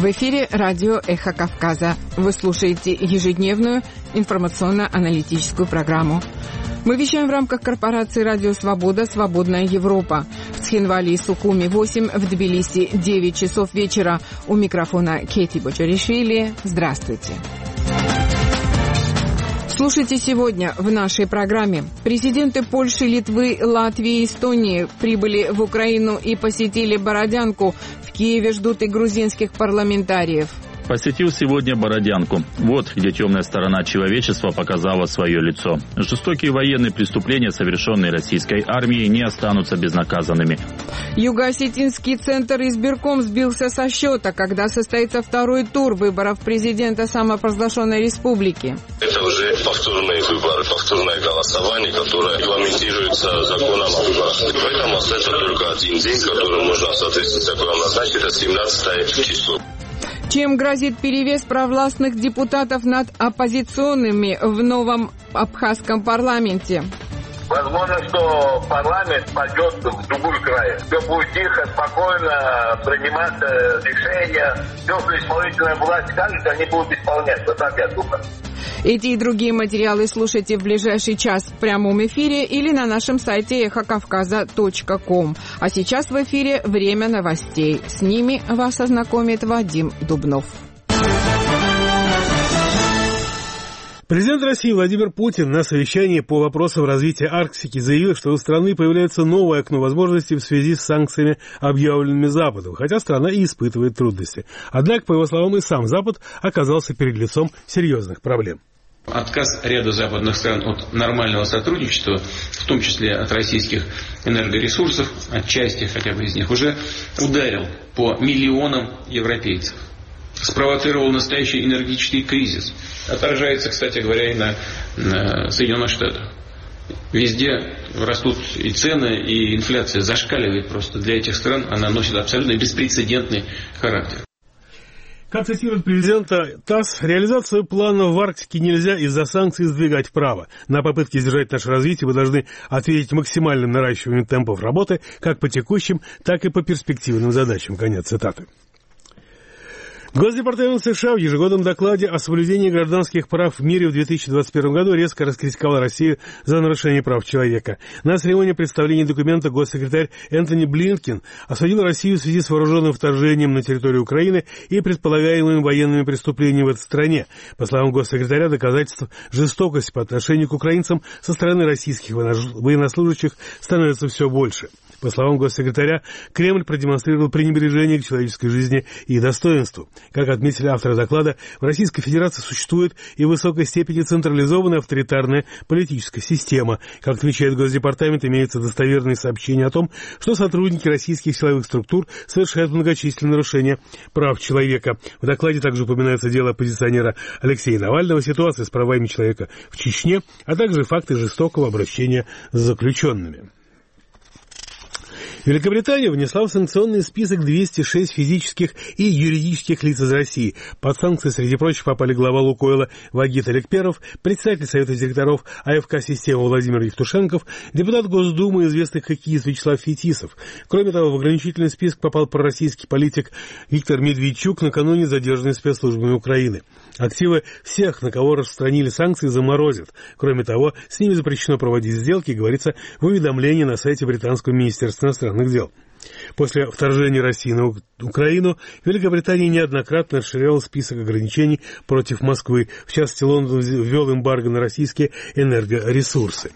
В эфире радио «Эхо Кавказа». Вы слушаете ежедневную информационно-аналитическую программу. Мы вещаем в рамках корпорации «Радио Свобода. Свободная Европа». В Цхинвале и Сухуми 8, в Тбилиси 9 часов вечера. У микрофона Кети Бочаришвили. Здравствуйте. Слушайте сегодня в нашей программе. Президенты Польши, Литвы, Латвии и Эстонии прибыли в Украину и посетили Бородянку. В Киеве ждут и грузинских парламентариев. Посетил сегодня Бородянку. Вот где темная сторона человечества показала свое лицо. Жестокие военные преступления, совершенные российской армией, не останутся безнаказанными. Юго-Осетинский центр избирком сбился со счета, когда состоится второй тур выборов президента самопровозглашенной республики. Это уже повторные выборы, повторное голосование, которое регламентируется законом о выборах. Поэтому остается только один день, который можно в соответствии с законом назначить, это 17 число. Чем грозит перевес провластных депутатов над оппозиционными в новом абхазском парламенте? Возможно, что парламент пойдет в другой край. Все будет тихо, спокойно приниматься решения. Все, что исполнительная власть скажет, они будут исполнять. Вот так я думаю. Эти и другие материалы слушайте в ближайший час в прямом эфире или на нашем сайте эхокавказа.ком. А сейчас в эфире время новостей. С ними вас ознакомит Вадим Дубнов. Президент России Владимир Путин на совещании по вопросам развития Арктики заявил, что у страны появляется новое окно возможностей в связи с санкциями, объявленными Западом, хотя страна и испытывает трудности. Однако, по его словам, и сам Запад оказался перед лицом серьезных проблем. Отказ ряда западных стран от нормального сотрудничества, в том числе от российских энергоресурсов, от части хотя бы из них, уже ударил по миллионам европейцев. Спровоцировал настоящий энергетический кризис. Отражается, кстати говоря, и на Соединенных Штатах. Везде растут и цены, и инфляция зашкаливает просто. Для этих стран она носит абсолютно беспрецедентный характер. Как цитирует президента ТАСС, реализацию плана в Арктике нельзя из-за санкций сдвигать вправо. На попытки сдержать наше развитие вы должны ответить максимальным наращиванием темпов работы как по текущим, так и по перспективным задачам. Конец цитаты. Госдепартамент США в ежегодном докладе о соблюдении гражданских прав в мире в 2021 году резко раскритиковал Россию за нарушение прав человека. На церемонии представления документа госсекретарь Энтони Блинкен осудил Россию в связи с вооруженным вторжением на территорию Украины и предполагаемыми военными преступлениями в этой стране. По словам госсекретаря, доказательств жестокости по отношению к украинцам со стороны российских военнослужащих становится все больше. По словам госсекретаря, Кремль продемонстрировал пренебрежение к человеческой жизни и достоинству. Как отметили авторы доклада, в Российской Федерации существует и в высокой степени централизованная авторитарная политическая система. Как отвечает Госдепартамент, имеются достоверные сообщения о том, что сотрудники российских силовых структур совершают многочисленные нарушения прав человека. В докладе также упоминается дело оппозиционера Алексея Навального, ситуация с правами человека в Чечне, а также факты жестокого обращения с заключенными. Великобритания внесла в санкционный список 206 физических и юридических лиц из России. Под санкции, среди прочих, попали глава Лукойла Вагит Алекперов, председатель Совета директоров АФК «Система» Владимир Евтушенков, депутат Госдумы и известный хоккеист Вячеслав Фетисов. Кроме того, в ограничительный список попал пророссийский политик Виктор Медведчук, накануне задержанный спецслужбами Украины. Активы всех, на кого распространили санкции, заморозят. Кроме того, с ними запрещено проводить сделки, говорится в уведомлении на сайте британского министерства иностранных дел. После вторжения России на Украину Великобритания неоднократно расширяла список ограничений против Москвы. В частности, Лондон ввел эмбарго на российские энергоресурсы.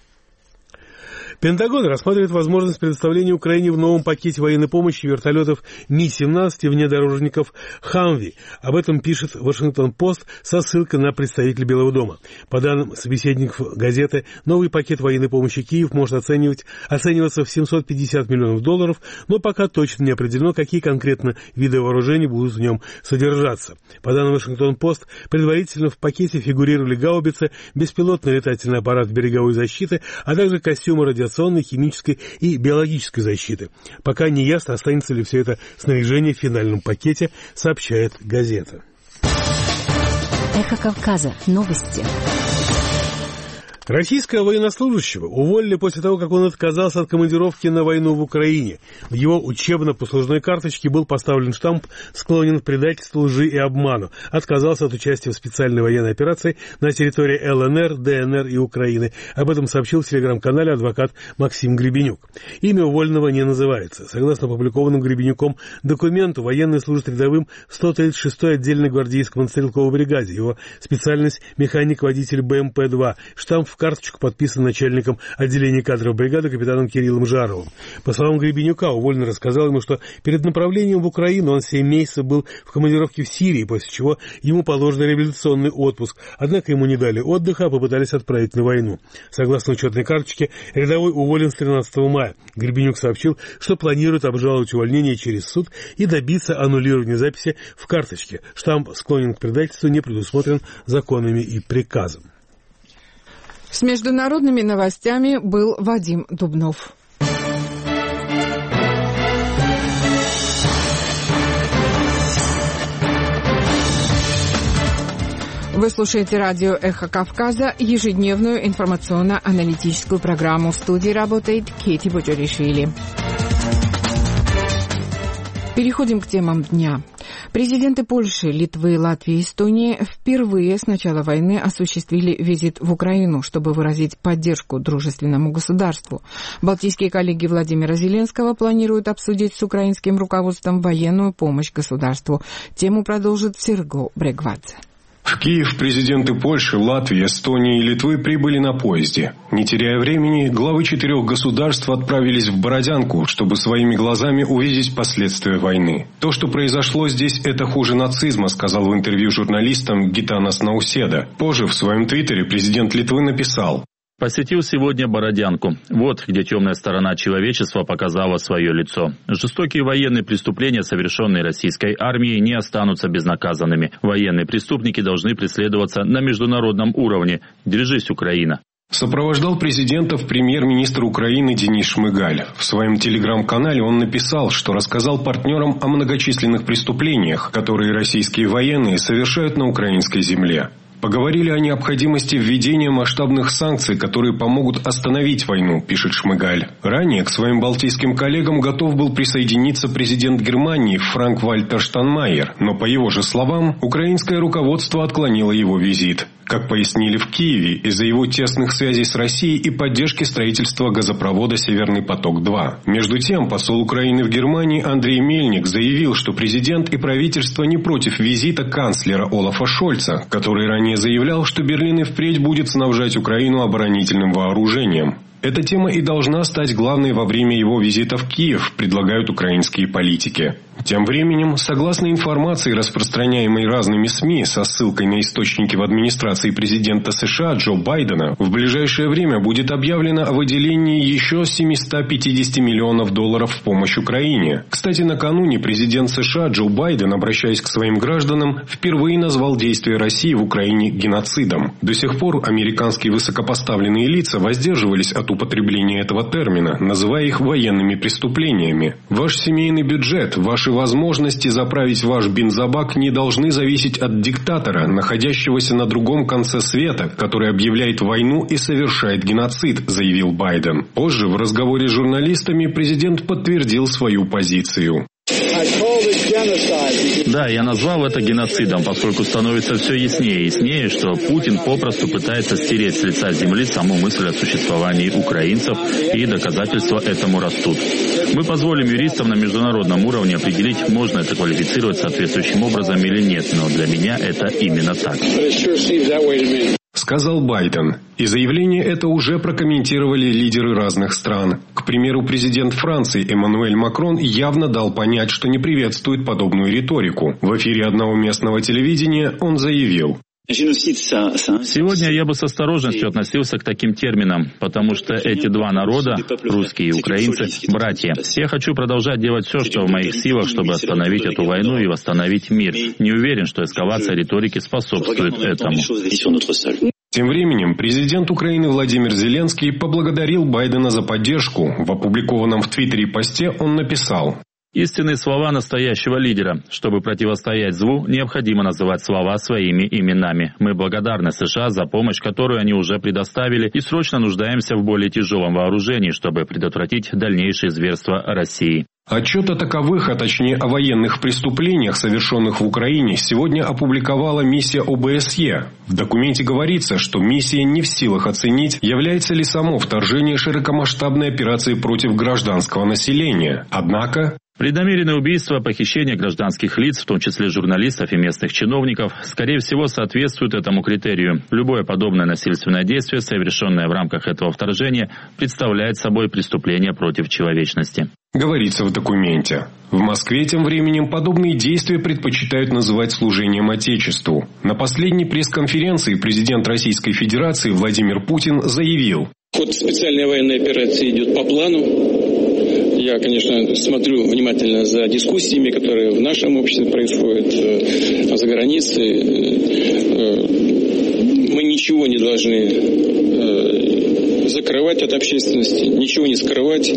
Пентагон рассматривает возможность предоставления Украине в новом пакете военной помощи вертолетов Ми-17 и внедорожников «Хамви». Об этом пишет «Вашингтон-Пост» со ссылкой на представителя Белого дома. По данным собеседников газеты, новый пакет военной помощи Киев может оцениваться в $750 миллионов, но пока точно не определено, какие конкретно виды вооружений будут в нем содержаться. По данным «Вашингтон-Пост», предварительно в пакете фигурировали гаубицы, беспилотный летательный аппарат береговой защиты, а также костюмы радиационной, химической и биологической защиты. Пока не ясно, останется ли все это снаряжение в финальном пакете, сообщает газета. Эхо Кавказа. Новости. Российского военнослужащего уволили после того, как он отказался от командировки на войну в Украине. В его учебно-послужной карточке был поставлен штамп «Склонен к предательству, лжи и обману». Отказался от участия в специальной военной операции на территории ЛНР, ДНР и Украины. Об этом сообщил в телеграм-канале адвокат Максим Гребенюк. Имя уволенного не называется. Согласно опубликованному Гребенюком документу, военный служит рядовым в 136-й отдельной гвардейской мотострелковой бригаде. Его специальность – механик-водитель БМП-2. Штамп в карточку подписан начальником отделения кадров бригады капитаном Кириллом Жаровым. По словам Гребенюка, уволенный рассказал ему, что перед направлением в Украину он 7 месяцев был в командировке в Сирии, после чего ему положен революционный отпуск. Однако ему не дали отдыха, а попытались отправить на войну. Согласно учетной карточке, рядовой уволен с 13 мая. Гребенюк сообщил, что планирует обжаловать увольнение через суд и добиться аннулирования записи в карточке. Штамп «Склонен к предательству» не предусмотрен законами и приказом. С международными новостями был Вадим Дубнов. Вы слушаете радио «Эхо Кавказа», ежедневную информационно-аналитическую программу. В студии работает Кейти Боджоришвили. Переходим к темам дня. Президенты Польши, Литвы, Латвии и Эстонии впервые с начала войны осуществили визит в Украину, чтобы выразить поддержку дружественному государству. Балтийские коллеги Владимира Зеленского планируют обсудить с украинским руководством военную помощь государству. Тему продолжит Серго Брегвадзе. В Киев президенты Польши, Латвии, Эстонии и Литвы прибыли на поезде. Не теряя времени, главы 4 государств отправились в Бородянку, чтобы своими глазами увидеть последствия войны. То, что произошло здесь, это хуже нацизма, сказал в интервью журналистам Гитанас Науседа. Позже в своем твиттере президент Литвы написал: «Посетил сегодня Бородянку. Вот где темная сторона человечества показала свое лицо. Жестокие военные преступления, совершенные российской армией, не останутся безнаказанными. Военные преступники должны преследоваться на международном уровне. Держись, Украина». Сопровождал президентов премьер-министр Украины Денис Шмыгаль. В своем телеграм-канале он написал, что рассказал партнерам о многочисленных преступлениях, которые российские военные совершают на украинской земле. Поговорили о необходимости введения масштабных санкций, которые помогут остановить войну, пишет Шмыгаль. Ранее к своим балтийским коллегам готов был присоединиться президент Германии Франк-Вальтер Штайнмайер, но, по его же словам, украинское руководство отклонило его визит. Как пояснили в Киеве, из-за его тесных связей с Россией и поддержки строительства газопровода «Северный поток-2». Между тем, посол Украины в Германии Андрей Мельник заявил, что президент и правительство не против визита канцлера Олафа Шольца, который ранее заявлял, что Берлин и впредь будет снабжать Украину оборонительным вооружением. Эта тема и должна стать главной во время его визита в Киев, предлагают украинские политики. Тем временем, согласно информации, распространяемой разными СМИ со ссылкой на источники в администрации президента США Джо Байдена, в ближайшее время будет объявлено о выделении еще 750 миллионов долларов в помощь Украине. Кстати, накануне президент США Джо Байден, обращаясь к своим гражданам, впервые назвал действия России в Украине геноцидом. До сих пор американские высокопоставленные лица воздерживались от употребления этого термина, называя их военными преступлениями. Ваш семейный бюджет, ваши возможности заправить ваш бензобак не должны зависеть от диктатора, находящегося на другом конце света, который объявляет войну и совершает геноцид, заявил Байден. Позже в разговоре с журналистами президент подтвердил свою позицию. Да, я назвал это геноцидом, поскольку становится все яснее и яснее, что Путин попросту пытается стереть с лица земли саму мысль о существовании украинцев, и доказательства этому растут. Мы позволим юристам на международном уровне определить, можно это квалифицировать соответствующим образом или нет, но для меня это именно так. Сказал Байден. И заявление это уже прокомментировали лидеры разных стран. К примеру, президент Франции Эммануэль Макрон явно дал понять, что не приветствует подобную риторику. В эфире одного местного телевидения он заявил: «Сегодня я бы с осторожностью относился к таким терминам, потому что эти два народа, русские и украинцы, братья. Я хочу продолжать делать все, что в моих силах, чтобы остановить эту войну и восстановить мир. Не уверен, что эскалация риторики способствует этому». Тем временем президент Украины Владимир Зеленский поблагодарил Байдена за поддержку. В опубликованном в Твиттере посте он написал: Истинные слова настоящего лидера. Чтобы противостоять злу, необходимо называть слова своими именами. Мы благодарны США за помощь, которую они уже предоставили, и срочно нуждаемся в более тяжелом вооружении, чтобы предотвратить дальнейшие зверства России. Отчет о таковых, а точнее о военных преступлениях, совершенных в Украине, сегодня опубликовала миссия ОБСЕ. В документе говорится, что миссия не в силах оценить, является ли само вторжение широкомасштабной операцией против гражданского населения. Однако преднамеренное убийство, похищение гражданских лиц, в том числе журналистов и местных чиновников, скорее всего, соответствует этому критерию. Любое подобное насильственное действие, совершенное в рамках этого вторжения, представляет собой преступление против человечности. Говорится в документе. В Москве тем временем подобные действия предпочитают называть служением Отечеству. На последней пресс-конференции президент Российской Федерации Владимир Путин заявил: ход специальной военной операции идет по плану. Я, конечно, смотрю внимательно за дискуссиями, которые в нашем обществе происходят, за границей. Мы ничего не должны закрывать от общественности, ничего не скрывать,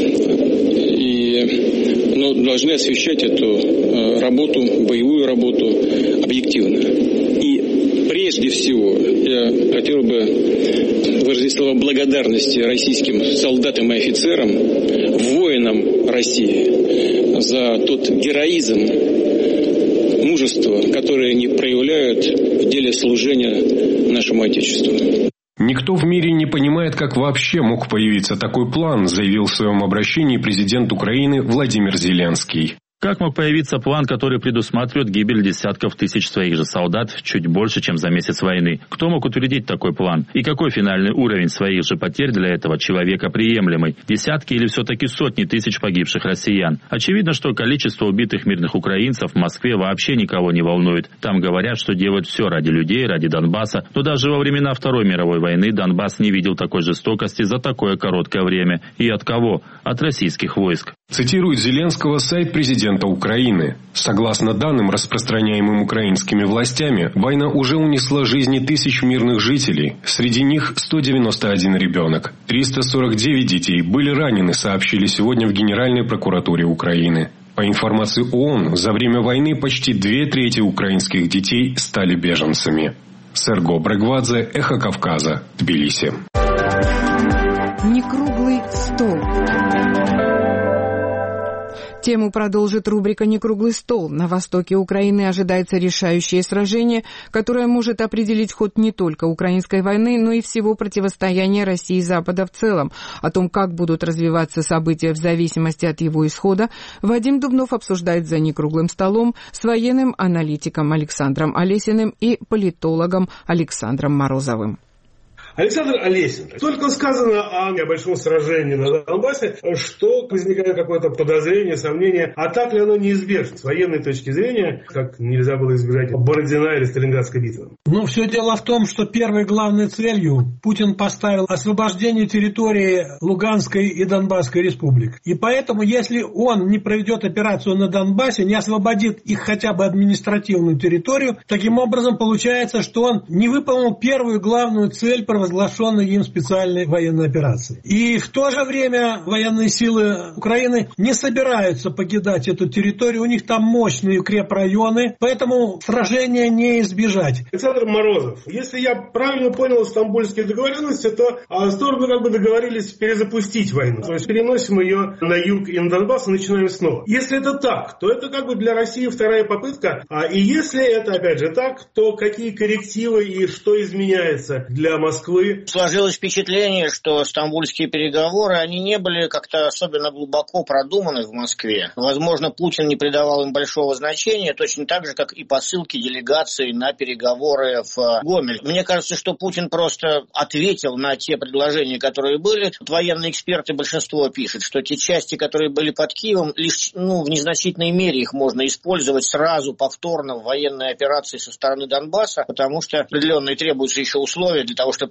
но должны освещать эту работу, боевую работу объективно. И прежде всего я хотел бы выразить слова благодарности российским солдатам и офицерам, воинам России за тот героизм, мужество, которое они проявляют в деле служения нашему Отечеству. Никто в мире не понимает, как вообще мог появиться такой план, заявил в своем обращении президент Украины Владимир Зеленский. Как мог появиться план, который предусматривает гибель десятков тысяч своих же солдат чуть больше, чем за месяц войны? Кто мог утвердить такой план? И какой финальный уровень своих же потерь для этого человека приемлемый? Десятки или все-таки сотни тысяч погибших россиян? Очевидно, что количество убитых мирных украинцев в Москве вообще никого не волнует. Там говорят, что делают все ради людей, ради Донбасса. Но даже во времена Второй мировой войны Донбасс не видел такой жестокости за такое короткое время. И от кого? От российских войск. Цитирует Зеленского сайт президента Украины. Согласно данным, распространяемым украинскими властями, война уже унесла жизни тысяч мирных жителей. Среди них 191 ребенок. 349 детей были ранены, сообщили сегодня в Генеральной прокуратуре Украины. По информации ООН, за время войны почти 2/3 украинских детей стали беженцами. Серго Брегвадзе, Эхо Кавказа, Тбилиси. Некруглый стол. Тему продолжит рубрика «Некруглый стол». На востоке Украины ожидается решающее сражение, которое может определить ход не только украинской войны, но и всего противостояния России и Запада в целом. О том, как будут развиваться события в зависимости от его исхода, Вадим Дубнов обсуждает за некруглым столом с военным аналитиком Александром Олесиным и политологом Александром Морозовым. Александр Олесин. Только сказано о большом сражении на Донбассе, что возникает какое-то подозрение, сомнение, а так ли оно неизбежно с военной точки зрения, как нельзя было избежать Бородина или Сталинградской битвы? Все дело в том, что первой главной целью Путин поставил освобождение территории Луганской и Донбасской республик. И поэтому, если он не проведет операцию на Донбассе, не освободит их хотя бы административную территорию, таким образом получается, что он не выполнил первую главную цель провозглашенной им специальной военной операции. И в то же время военные силы Украины не собираются покидать эту территорию, у них там мощные укрепрайоны, поэтому сражения не избежать. Александр Морозов, если я правильно понял стамбульские договоренности, то стороны договорились перезапустить войну. То есть переносим ее на юг и на Донбасс и начинаем снова. Если это так, то это для России вторая попытка. И если это опять же так, то какие коррективы и что изменяется для Москвы? Сложилось впечатление, что стамбульские переговоры, они не были как-то особенно глубоко продуманы в Москве. Возможно, Путин не придавал им большого значения, точно так же, как и посылки делегации на переговоры в Гомель. Мне кажется, что Путин просто ответил на те предложения, которые были. Военные эксперты большинство пишут, что те части, которые были под Киевом, лишь в незначительной мере их можно использовать сразу повторно в военной операции со стороны Донбасса, потому что определенные требуются еще условия для того, чтобы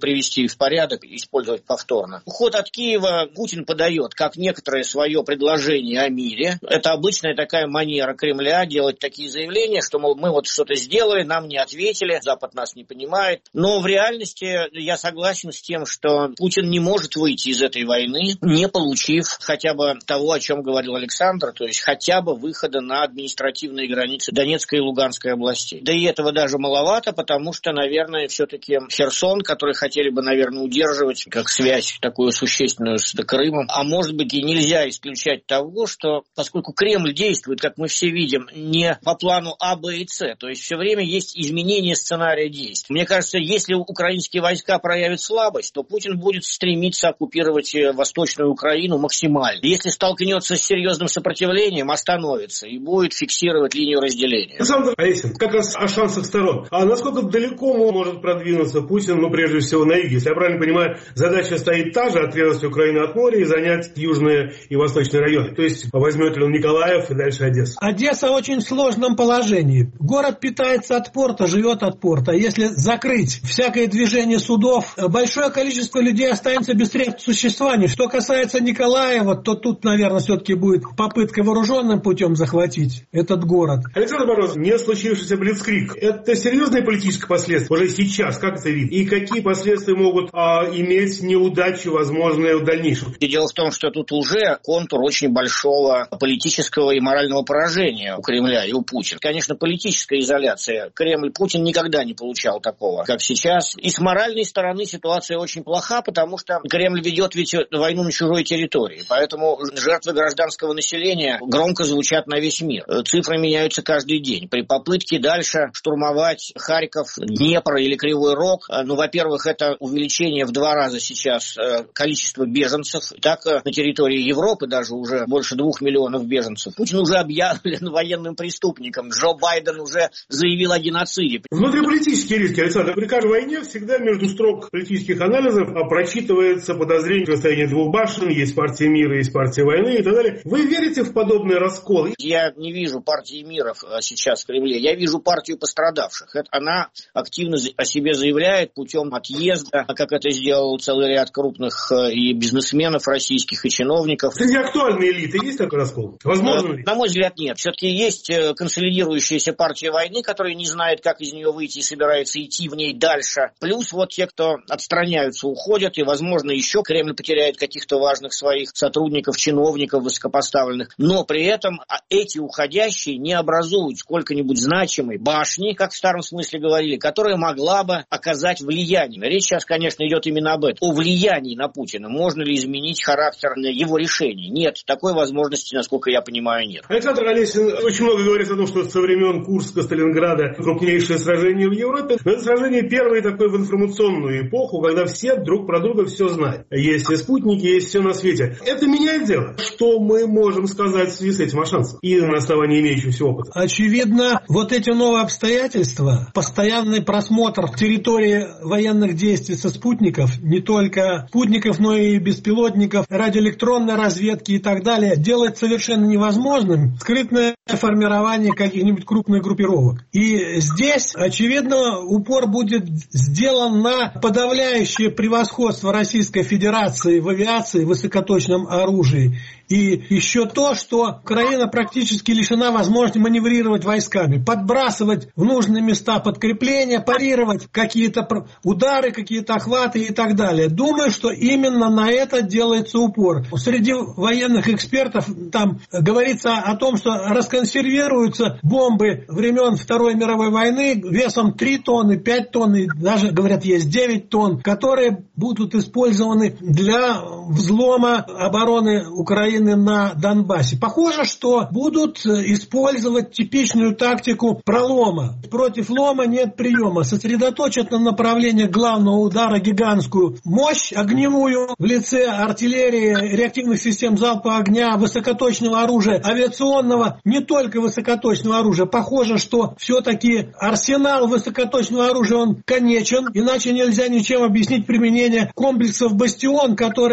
привести в порядок и использовать повторно. Уход от Киева Путин подает как некоторое свое предложение о мире. Это обычная такая манера Кремля делать такие заявления, что, мол, мы вот что-то сделали, нам не ответили, Запад нас не понимает. Но в реальности я согласен с тем, что Путин не может выйти из этой войны, не получив хотя бы того, о чем говорил Александр, то есть хотя бы выхода на административные границы Донецкой и Луганской областей. Да и этого даже маловато, потому что, наверное, все-таки Херсон, который хотели бы, наверное, удерживать как связь такую существенную с Крымом, а может быть и нельзя исключать того, что поскольку Кремль действует, как мы все видим, не по плану А, Б и С, то есть все время есть изменение сценария действий. Мне кажется, если украинские войска проявят слабость, то Путин будет стремиться оккупировать Восточную Украину максимально. Если столкнется с серьезным сопротивлением, остановится и будет фиксировать линию разделения. Александр Олесин, как раз о шансах сторон. А насколько далеко может продвинуться Путин, прежде всего на юге? Если я правильно понимаю, задача стоит та же, отрезать Украину от моря и занять южные и восточные районы. То есть возьмет ли он Николаев и дальше Одессу? Одесса в очень сложном положении. Город питается от порта, живет от порта. Если закрыть всякое движение судов, большое количество людей останется без средств существования. Что касается Николаева, то тут, наверное, все-таки будет попытка вооруженным путем захватить этот город. Александр Мороз, не случившийся блицкриг, это серьезные политические последствия уже сейчас, как это видно? И какие последствия могут иметь неудачи, возможные в дальнейшем? И дело в том, что тут уже контур очень большого политического и морального поражения у Кремля и у Путина. Конечно, политическая изоляция. Кремль, Путин никогда не получал такого, как сейчас. И с моральной стороны ситуация очень плоха, потому что Кремль ведет ведь войну на чужой территории. Поэтому жертвы гражданского населения громко звучат на весь мир. Цифры меняются каждый день. При попытке дальше штурмовать Харьков, Днепр или Кривой Рог, во-первых, это увеличение в 2 раза сейчас количества беженцев. Так, на территории Европы даже уже больше 2 миллионов беженцев. Путин уже объявлен военным преступником. Джо Байден уже заявил о геноциде. Внутриполитические риски, Александр. При каждой войне всегда между строк политических анализов прочитывается подозрение в состоянии двух башен, есть партия мира, есть партия войны и так далее. Вы верите в подобные расколы? Я не вижу партии мира сейчас в Кремле. Я вижу партию пострадавших. Она активно о себе заявляет путем отъезда, как это сделал целый ряд крупных и бизнесменов российских, и чиновников. Среди актуальной элиты есть такой раскол? Возможно ли? На мой взгляд, нет. Все-таки есть консолидирующаяся партия войны, которая не знает, как из нее выйти и собирается идти в ней дальше. Плюс вот те, кто отстраняются, уходят, и, возможно, еще Кремль потеряет каких-то важных своих сотрудников, чиновников высокопоставленных. Но при этом эти уходящие не образуют сколько-нибудь значимой башни, как в старом смысле говорили, которая могла бы оказать влияние. Речь сейчас, конечно, идет именно об этом. О влиянии на Путина. Можно ли изменить характер его решений? Нет. Такой возможности, насколько я понимаю, нет. Александр Олесин, очень много говорит о том, что со времен Курска, Сталинграда крупнейшее сражение в Европе. Но это сражение первое такое в информационную эпоху, когда все друг про друга все знают. Есть и спутники, есть все на свете. Это меняет дело. Что мы можем сказать в связи с этим о шансах? И на основании имеющегося опыта. Очевидно, вот эти новые обстоятельства, постоянный просмотр территории военных действий со спутников, не только спутников, но и беспилотников, радиоэлектронной разведки и так далее, делает совершенно невозможным скрытное формирование каких-нибудь крупных группировок. И здесь, очевидно, упор будет сделан на подавляющее превосходство Российской Федерации в авиации, в высокоточном оружии. И еще то, что Украина практически лишена возможности маневрировать войсками, подбрасывать в нужные места подкрепления, парировать какие-то удары, какие-то охваты и так далее. Думаю, что именно на это делается упор. Среди военных экспертов там говорится о том, что расконсервируются бомбы времен Второй мировой войны весом 3 тонны, 5 тонн, и даже, говорят, есть 9 тонн, которые будут использованы для взлома обороны Украины на Донбассе. Похоже, что будут использовать типичную тактику пролома. Против лома нет приема. Сосредоточат на направлении главного удара гигантскую мощь огневую в лице артиллерии, реактивных систем залпового огня, высокоточного оружия, авиационного, не только высокоточного оружия. Похоже, что все-таки арсенал высокоточного оружия, он конечен, иначе нельзя ничем объяснить применение комплексов «Бастион», которые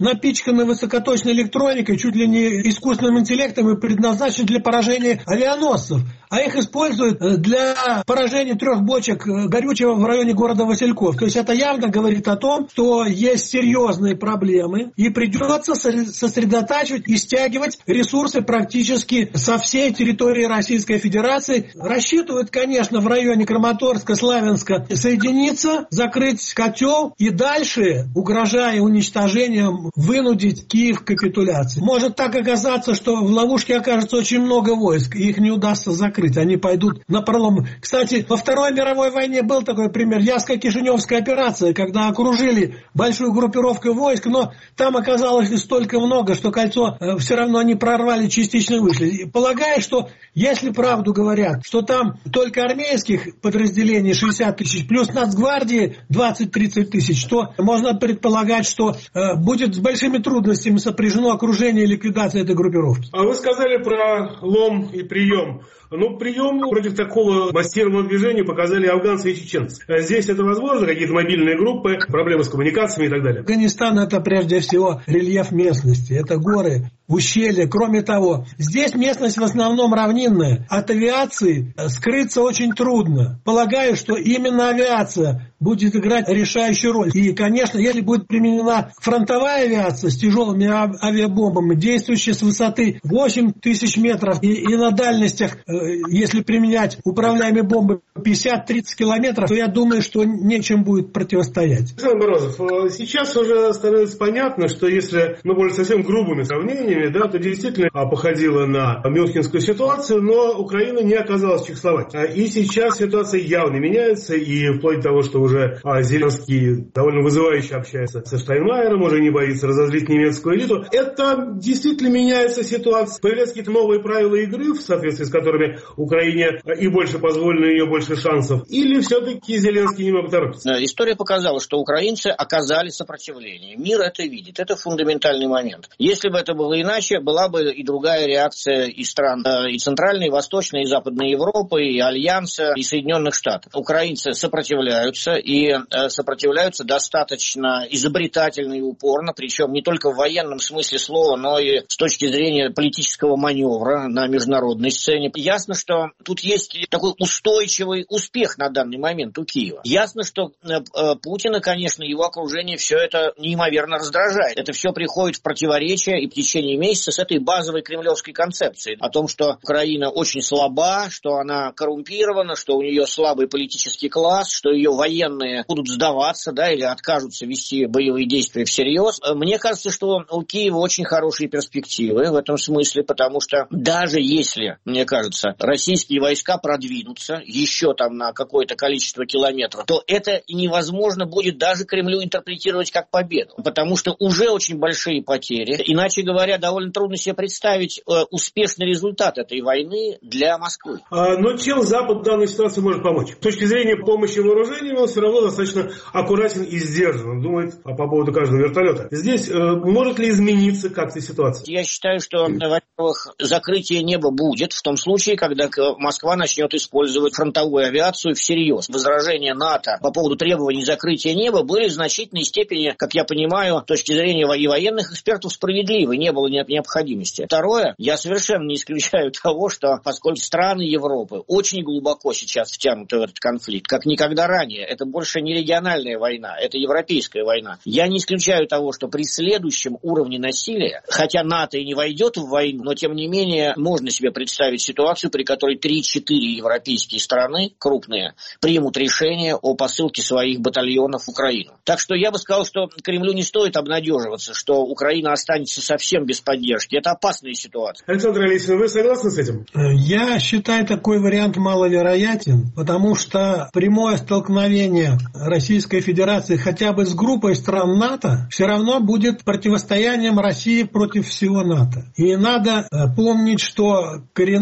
напичканы высокоточной электроникой, чуть ли не искусственным интеллектом и предназначены для поражения авианосцев. А их используют для поражения 3 бочек горючего в районе города Васильков. То есть это явно говорит о том, что есть серьезные проблемы и придется сосредотачивать и стягивать ресурсы практически со всей территории Российской Федерации. Рассчитывают, конечно, в районе Краматорска, Славянска соединиться, закрыть котел и дальше, угрожая уничтожением, вынудить Киев к капитуляции. Может так оказаться, что в ловушке окажется очень много войск, и их не удастся закрыть. Они пойдут на пролом. Кстати, во Второй мировой войне был такой пример. Яско-Кишиневская операция, когда окружили большую группировку войск, но там оказалось столько много, что кольцо все равно не прорвали, частично вышли. И полагаю, что если правду говорят, что там только армейских подразделений 60 тысяч, плюс Нацгвардии 20-30 тысяч, то можно предполагать, что будет с большими трудностями сопряжено окружение и ликвидация этой группировки. А вы сказали про лом и прием. Ну, прием против такого массированного движения показали афганцы и чеченцы. Здесь это возможно? Какие-то мобильные группы, проблемы с коммуникациями и так далее? Афганистан — это прежде всего рельеф местности. Это горы, ущелья. Кроме того, здесь местность в основном равнинная. От авиации скрыться очень трудно. Полагаю, что именно авиация будет играть решающую роль. И, конечно, если будет применена фронтовая авиация с тяжелыми авиабомбами, действующие с высоты 8000 метров и на дальностях, если применять управляемые бомбы 50-30 километров, то я думаю, что нечем будет противостоять. Александр Морозов, сейчас уже становится понятно, что если, более совсем грубыми сравнениями, да, то действительно походило на мюнхенскую ситуацию, но Украина не оказалась Чехословакией. И сейчас ситуация явно меняется, и вплоть до того, что уже Зеленский довольно вызывающе общается со Штайнмайером, уже не боится разозлить немецкую элиту. Это действительно меняется ситуация. Появляются какие-то новые правила игры, в соответствии с которыми Украине и больше позволено, ее больше шансов. Или все-таки Зеленский немного торопится? История показала, что украинцы оказали сопротивление. Мир это видит. Это фундаментальный момент. Если бы это было иначе, была бы и другая реакция и стран, и Центральной, и Восточной, и Западной Европы, и Альянса, и Соединенных Штатов. Украинцы сопротивляются, и сопротивляются достаточно изобретательно и упорно, причем не только в военном смысле слова, но и с точки зрения политического маневра на международной сцене. Ясно, что тут есть такой устойчивый успех на данный момент у Киева. Ясно, что Путина, конечно, его окружение все это неимоверно раздражает. Это все приходит в противоречие и в течение месяца с этой базовой кремлевской концепцией о том, что Украина очень слаба, что она коррумпирована, что у нее слабый политический класс, что ее военные будут сдаваться, да, или откажутся вести боевые действия всерьез. Мне кажется, что у Киева очень хорошие перспективы в этом смысле, потому что даже если, мне кажется, российские войска продвинутся еще там на какое-то количество километров, то это невозможно будет даже Кремлю интерпретировать как победу, потому что уже очень большие потери. Иначе говоря, довольно трудно себе представить успешный результат этой войны для Москвы. Но чем Запад в данной ситуации может помочь? С точки зрения помощи вооружениями он все равно достаточно аккуратен и сдержан. Он думает по поводу каждого вертолета. Здесь может ли измениться как-то ситуация? Я считаю, что, во-первых, закрытие неба будет в том случае, когда Москва начнет использовать фронтовую авиацию всерьез. Возражения НАТО по поводу требований закрытия неба были в значительной степени, как я понимаю, с точки зрения и военных экспертов справедливы, не было необходимости. Второе, я совершенно не исключаю того, что поскольку страны Европы очень глубоко сейчас втянуты в этот конфликт, как никогда ранее, это больше не региональная война, это европейская война. Я не исключаю того, что при следующем уровне насилия, хотя НАТО и не войдет в войну, но тем не менее можно себе представить ситуацию, при которой 3-4 европейские страны, крупные, примут решение о посылке своих батальонов в Украину. Так что я бы сказал, что Кремлю не стоит обнадеживаться, что Украина останется совсем без поддержки. Это опасная ситуация. Александр Алексеевич, вы согласны с этим? Я считаю такой вариант маловероятен, потому что прямое столкновение Российской Федерации хотя бы с группой стран НАТО все равно будет противостоянием России против всего НАТО. И надо помнить, что коренным государством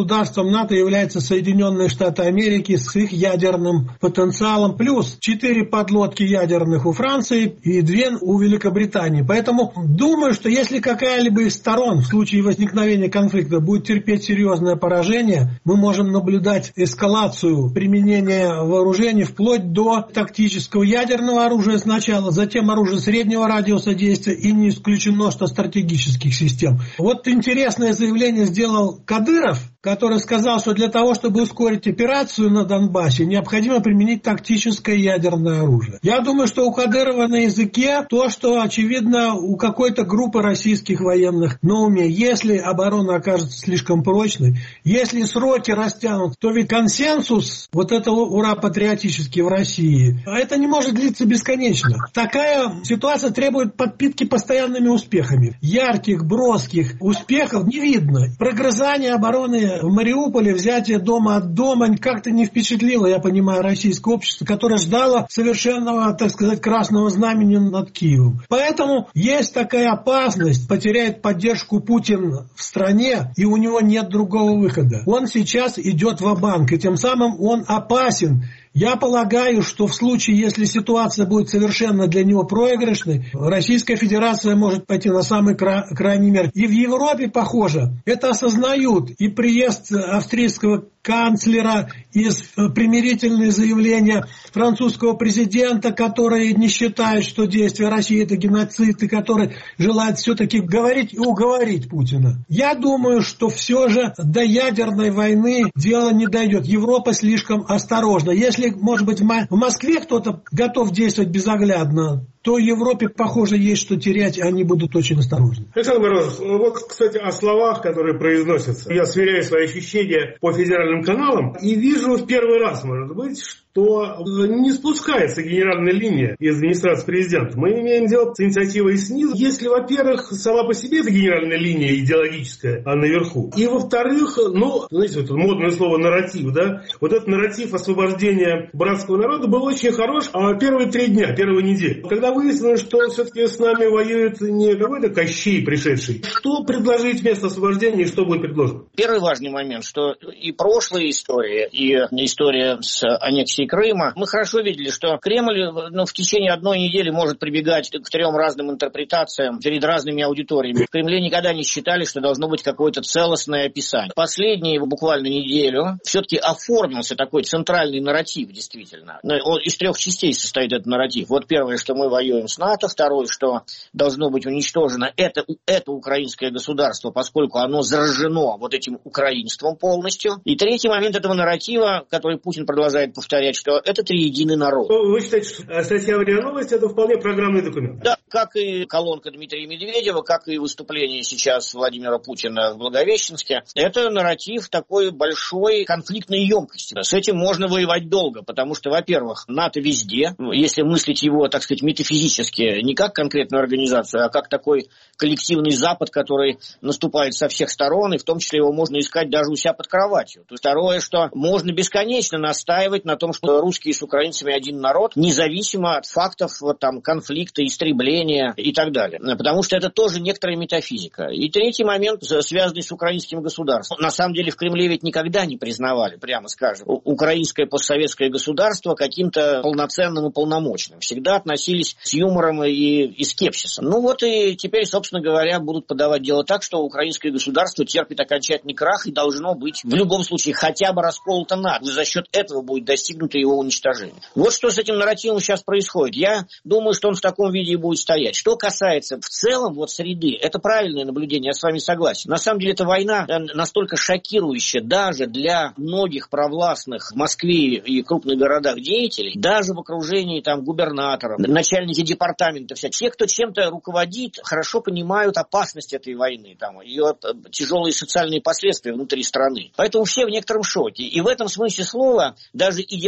государством НАТО являются Соединенные Штаты Америки с их ядерным потенциалом, плюс 4 подлодки ядерных у Франции и 2 у Великобритании. Поэтому думаю, что если какая-либо из сторон в случае возникновения конфликта будет терпеть серьезное поражение, мы можем наблюдать эскалацию применения вооружений вплоть до тактического ядерного оружия сначала, затем оружия среднего радиуса действия и не исключено, что стратегических систем. Вот интересное заявление сделал Кадыров, который сказал, что для того, чтобы ускорить операцию на Донбассе, необходимо применить тактическое ядерное оружие. Я думаю, что у Кадырова на языке то, что, очевидно, у какой-то группы российских военных на уме. Если оборона окажется слишком прочной, если сроки растянут, то ведь консенсус вот этого ура-патриотический в России, это не может длиться бесконечно. Такая ситуация требует подпитки постоянными успехами. Ярких, броских успехов не видно. Прогрызание обороны в Мариуполе, взятие дома от дома как-то не впечатлило, я понимаю, российское общество, которое ждало совершенного, так сказать, красного знамени над Киевом. Поэтому есть такая опасность, потеряет поддержку Путин в стране, и у него нет другого выхода. Он сейчас идет ва-банк, и тем самым он опасен. Я полагаю, что в случае, если ситуация будет совершенно для него проигрышной, Российская Федерация может пойти на самый крайний мер. И в Европе, похоже, это осознают. И приезд австрийского канцлера, и примирительные заявления французского президента, который не считает, что действия России это геноцид, и который желает все-таки говорить и уговорить Путина. Я думаю, что все же до ядерной войны дело не дойдет. Европа слишком осторожна. Если, может быть, в Москве кто-то готов действовать безоглядно, то Европе, похоже, есть что терять, и они будут очень осторожны. Александр Морозов, вот, кстати, о словах, которые произносятся. Я сверяю свои ощущения по федеральным каналам и вижу в первый раз, может быть, что не спускается генеральная линия из администрации президента. Мы имеем дело с инициативой снизу. Если, во-первых, сама по себе эта генеральная линия идеологическая, а наверху. И, во-вторых, знаете, вот модное слово нарратив, да? Вот этот нарратив освобождения братского народа был очень хорош первые 3 дня, первую неделю. Когда выяснилось, что все-таки с нами воюет не какой-то Кощей пришедший, что предложить вместо освобождения и что будет предложено? Первый важный момент, что и прошлая история, и история с аннексией Крыма, мы хорошо видели, что Кремль в течение 1 недели может прибегать к 3 разным интерпретациям перед разными аудиториями. В Кремле никогда не считали, что должно быть какое-то целостное описание. Последнюю буквально неделю все-таки оформился такой центральный нарратив, действительно. Он из 3 частей состоит этот нарратив. Вот первое, что мы воюем с НАТО, второе, что должно быть уничтожено это украинское государство, поскольку оно заражено вот этим украинством полностью. И третий момент этого нарратива, который Путин продолжает повторять, что это триединый народ. Вы считаете, что статья в РИА Новости это вполне программный документ? Да, как и колонка Дмитрия Медведева, как и выступление сейчас Владимира Путина в Благовещенске. Это нарратив такой большой конфликтной емкости. С этим можно воевать долго, потому что, во-первых, НАТО везде, если мыслить его, так сказать, метафизически, не как конкретную организацию, а как такой коллективный Запад, который наступает со всех сторон, и в том числе его можно искать даже у себя под кроватью. То есть, второе, что можно бесконечно настаивать на том, что русские с украинцами один народ, независимо от фактов конфликта, истребления и так далее. Потому что это тоже некоторая метафизика. И третий момент, связанный с украинским государством. На самом деле в Кремле ведь никогда не признавали, прямо скажем, украинское постсоветское государство каким-то полноценным и полномочным. Всегда относились с юмором и скепсисом. И теперь, собственно говоря, будут подавать дело так, что украинское государство терпит окончательный крах и должно быть в любом случае хотя бы расколото надвое. За счет этого будет достигнуто его уничтожение. Вот что с этим нарративом сейчас происходит. Я думаю, что он в таком виде и будет стоять. Что касается в целом среды, это правильное наблюдение, я с вами согласен. На самом деле эта война настолько шокирующая даже для многих провластных в Москве и крупных городах деятелей, даже в окружении губернаторов, начальники департаментов, все, кто чем-то руководит, хорошо понимают опасность этой войны, ее тяжелые социальные последствия внутри страны. Поэтому все в некотором шоке. И в этом смысле слова даже идеологически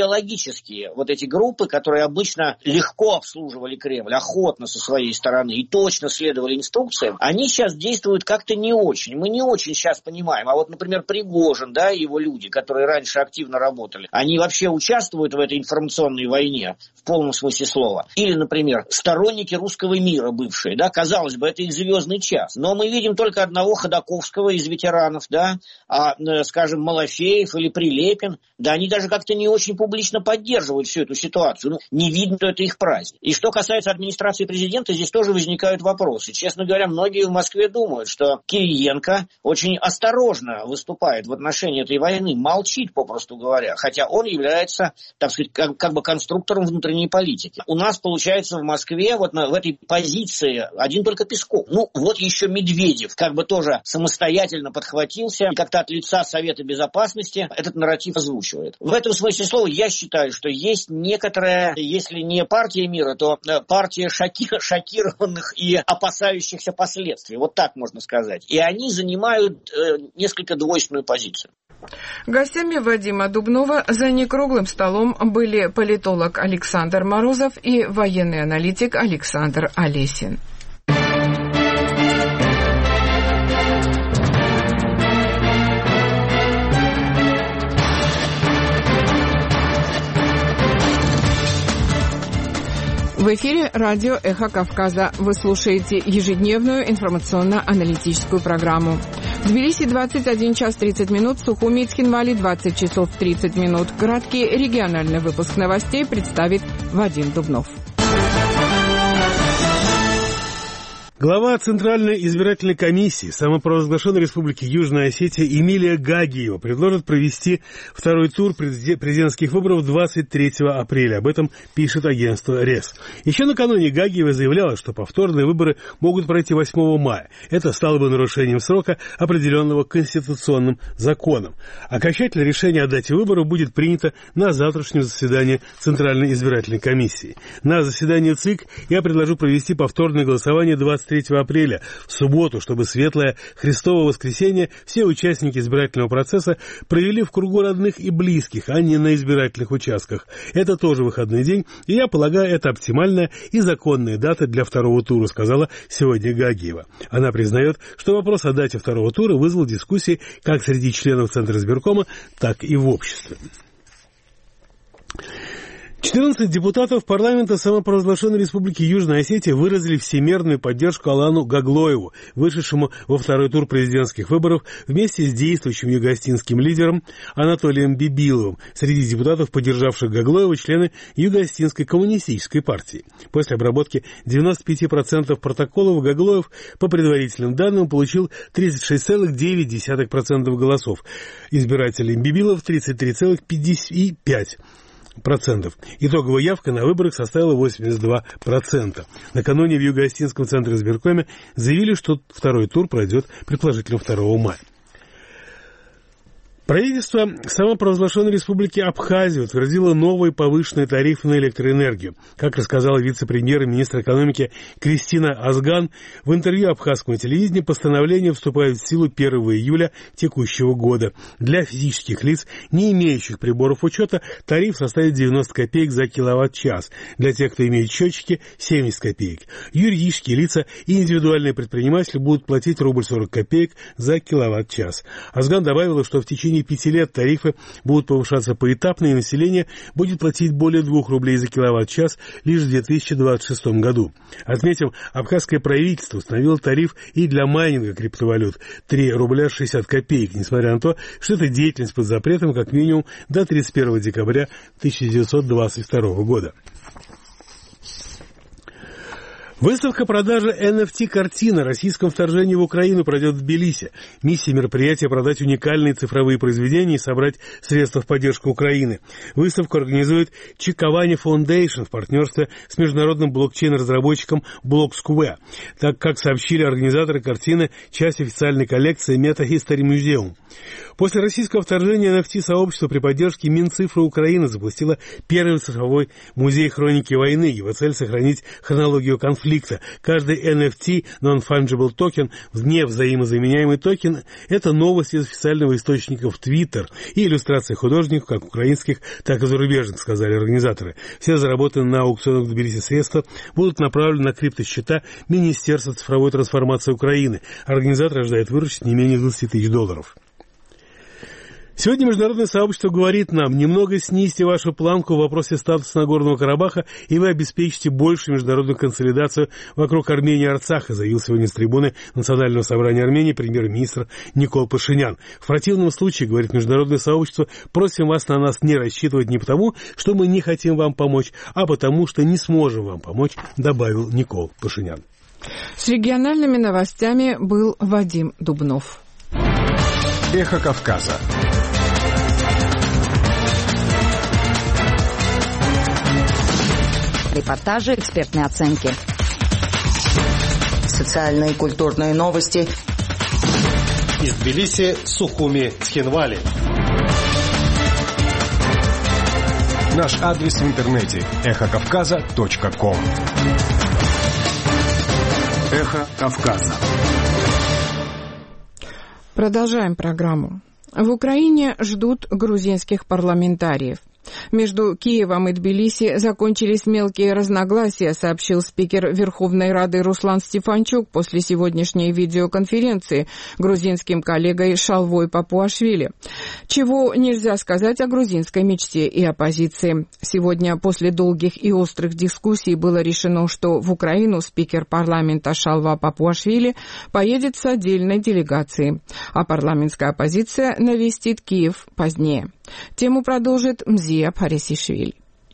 идеологические вот эти группы, которые обычно легко обслуживали Кремль, охотно со своей стороны и точно следовали инструкциям, они сейчас действуют как-то не очень. Мы не очень сейчас понимаем. А вот, например, Пригожин, да, и его люди, которые раньше активно работали, они вообще участвуют в этой информационной войне в полном смысле слова. Или, например, сторонники русского мира бывшие, да, казалось бы, это их звездный час. Но мы видим только одного Ходаковского из ветеранов, да, скажем, Малафеев или Прилепин, да, они даже как-то не очень публично поддерживают всю эту ситуацию. Ну, не видно, что это их праздник. И что касается администрации президента, здесь тоже возникают вопросы. Честно говоря, многие в Москве думают, что Кириенко очень осторожно выступает в отношении этой войны, молчит, попросту говоря, хотя он является, так сказать, как бы конструктором внутренней политики. У нас, получается, в Москве вот в этой позиции один только Песков. Ну, вот еще Медведев как бы тоже самостоятельно подхватился и как-то от лица Совета Безопасности этот нарратив озвучивает. В этом смысле слова я считаю, что есть некоторая, если не партия мира, то партия шокированных и опасающихся последствий. Вот так можно сказать. И они занимают несколько двойственную позицию. Гостями Вадима Дубнова за некруглым столом были политолог Александр Морозов и военный аналитик Александр Олесин. В эфире радио «Эхо Кавказа». Вы слушаете ежедневную информационно-аналитическую программу. В Тбилиси 21 час 30 минут, в Сухуми и Цхинвале 20 часов 30 минут. Краткий региональный выпуск новостей представит Вадим Дубнов. Глава Центральной избирательной комиссии самопровозглашенной Республики Южная Осетия Эмилия Гагиева предложит провести второй тур президентских выборов 23 апреля. Об этом пишет агентство РЕС. Еще накануне Гагиева заявляла, что повторные выборы могут пройти 8 мая. Это стало бы нарушением срока, определенного конституционным законом. Окончательное решение о дате выборов будет принято на завтрашнем заседании Центральной избирательной комиссии. На заседании ЦИК я предложу провести повторное голосование 23 апреля, в субботу, чтобы светлое Христово воскресенье все участники избирательного процесса провели в кругу родных и близких, а не на избирательных участках. Это тоже выходной день, и я полагаю, это оптимальная и законная дата для второго тура, сказала сегодня Гагиева. Она признает, что вопрос о дате второго тура вызвал дискуссии как среди членов Центра избиркома, так и в обществе. 14 депутатов парламента самопровозглашенной Республики Южная Осетия выразили всемерную поддержку Алану Гаглоеву, вышедшему во второй тур президентских выборов вместе с действующим юго-осетинским лидером Анатолием Бибиловым. Среди депутатов, поддержавших Гаглоева, члены Юго-Осетинской коммунистической партии. После обработки 95% протоколов Гаглоев, по предварительным данным, получил 36,9% голосов. Избирателей Бибилов 33,55%. Итоговая явка на выборах составила 82%. Накануне в Юго-Осетинском центре избиркоме заявили, что второй тур пройдет предположительно 2 мая. Правительство самопровозглашенной Республики Абхазия утвердило новые повышенные тарифы на электроэнергию. Как рассказала вице-премьер и министр экономики Кристина Азган, в интервью абхазскому телевидению постановление вступает в силу 1 июля текущего года. Для физических лиц, не имеющих приборов учета, тариф составит 90 копеек за киловатт-час. Для тех, кто имеет счетчики, 70 копеек. Юридические лица и индивидуальные предприниматели будут платить рубль 40 копеек за киловатт-час. Азган добавила, что в течение 5 лет тарифы будут повышаться поэтапно, и население будет платить более 2 рублей за киловатт-час лишь в 2026 году. Отметим, абхазское правительство установило тариф и для майнинга криптовалют 3 рубля 60 копеек, несмотря на то, что эта деятельность под запретом как минимум до 31 декабря 1922 года. Выставка продажи NFT-картин о российском вторжении в Украину пройдет в Тбилиси. Миссия мероприятия – продать уникальные цифровые произведения и собрать средства в поддержку Украины. Выставку организует Чиковани Foundation в партнерстве с международным блокчейн-разработчиком BlockSquare. Так как сообщили организаторы картины, часть официальной коллекции Meta History Museum. После российского вторжения NFT-сообщество при поддержке Минцифры Украины запустило первый цифровой музей хроники войны. Его цель – сохранить хронологию конфликта. конфликта. Каждый NFT, Non-Fungible Token, невзаимозаменяемый токен, это новость из официального источника в Twitter и иллюстрации художников, как украинских, так и зарубежных, сказали организаторы. Все заработанные на аукционах в Тбилиси средства будут направлены на криптосчета Министерства цифровой трансформации Украины. Организатор ожидает выручить не менее $20 тысяч. Сегодня международное сообщество говорит нам: немного снизьте вашу планку в вопросе статуса Нагорного Карабаха, и вы обеспечите большую международную консолидацию вокруг Армении и Арцаха, заявил сегодня с трибуны Национального собрания Армении премьер-министр Никол Пашинян. В противном случае, говорит международное сообщество, просим вас на нас не рассчитывать не потому, что мы не хотим вам помочь, а потому, что не сможем вам помочь, добавил Никол Пашинян. С региональными новостями был Вадим Дубнов. Эхо Кавказа. Репортажи, экспертные оценки. Социальные и культурные новости. Из Тбилиси, Сухуми, Цхинвали. Наш адрес в интернете эхокавказа.ком. Эхо Кавказа. Продолжаем программу. В Украине ждут грузинских парламентариев. Между Киевом и Тбилиси закончились мелкие разногласия, сообщил спикер Верховной Рады Руслан Стефанчук после сегодняшней видеоконференции грузинским коллегой Шалвой Папуашвили. Чего нельзя сказать о грузинской мечте и оппозиции. Сегодня после долгих и острых дискуссий было решено, что в Украину спикер парламента Шалва Папуашвили поедет с отдельной делегацией, а парламентская оппозиция навестит Киев позднее. Тему продолжит Мзия Парисишвили.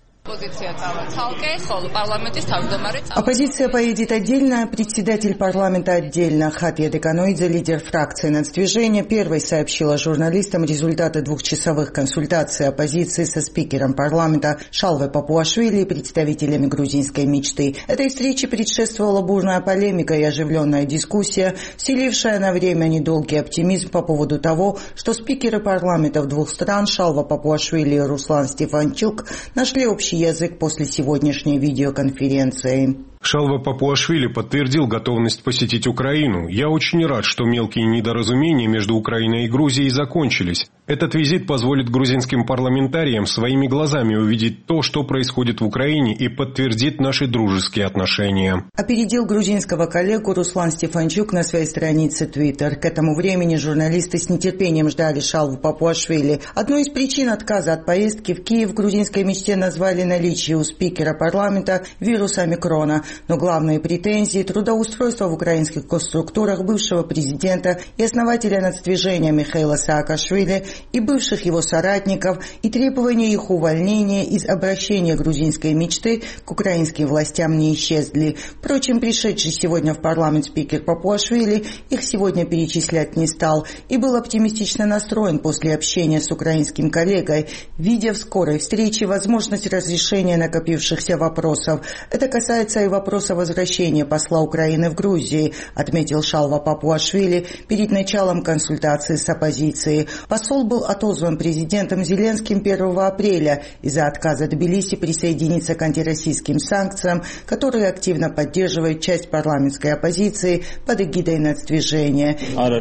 Оппозиция поедет отдельно, председатель парламента отдельно. Хатия Деканоидзе, лидер фракции нацдвижения, первой сообщила журналистам результаты двухчасовых консультаций оппозиции со спикером парламента Шалвой Папуашвили и представителями грузинской мечты. Этой встрече предшествовала бурная полемика и оживленная дискуссия, вселившая на время недолгий оптимизм по поводу того, что спикеры парламентов двух стран Шалва Папуашвили и Руслан Стефанчук нашли общий язык после сегодняшней видеоконференции. Шалва Папуашвили подтвердил готовность посетить Украину. Я очень рад, что мелкие недоразумения между Украиной и Грузией закончились. Этот визит позволит грузинским парламентариям своими глазами увидеть то, что происходит в Украине, и подтвердит наши дружеские отношения. Опередил грузинского коллегу Руслан Стефанчук на своей странице Twitter. К этому времени журналисты с нетерпением ждали Шалву Папуашвили. Одной из причин отказа от поездки в Киев в грузинской мечте назвали наличие у спикера парламента вируса омикрона. Но главные претензии – трудоустройство в украинских госструктурах бывшего президента и основателя нацдвижения Михаила Саакашвили и бывших его соратников, и требования их увольнения из обращения грузинской мечты к украинским властям не исчезли. Впрочем, пришедший сегодня в парламент спикер Папуашвили их сегодня перечислять не стал и был оптимистично настроен после общения с украинским коллегой, видя в скорой встрече возможность разрешения накопившихся вопросов. Это касается и вопроса возвращения посла Украины в Грузии, отметил Шалва Папуашвили перед началом консультации с оппозицией. Посол был отозван президентом Зеленским 1 апреля из-за отказа Тбилиси присоединиться к антироссийским санкциям, которые активно поддерживает часть парламентской оппозиции под эгидой нацдвижения.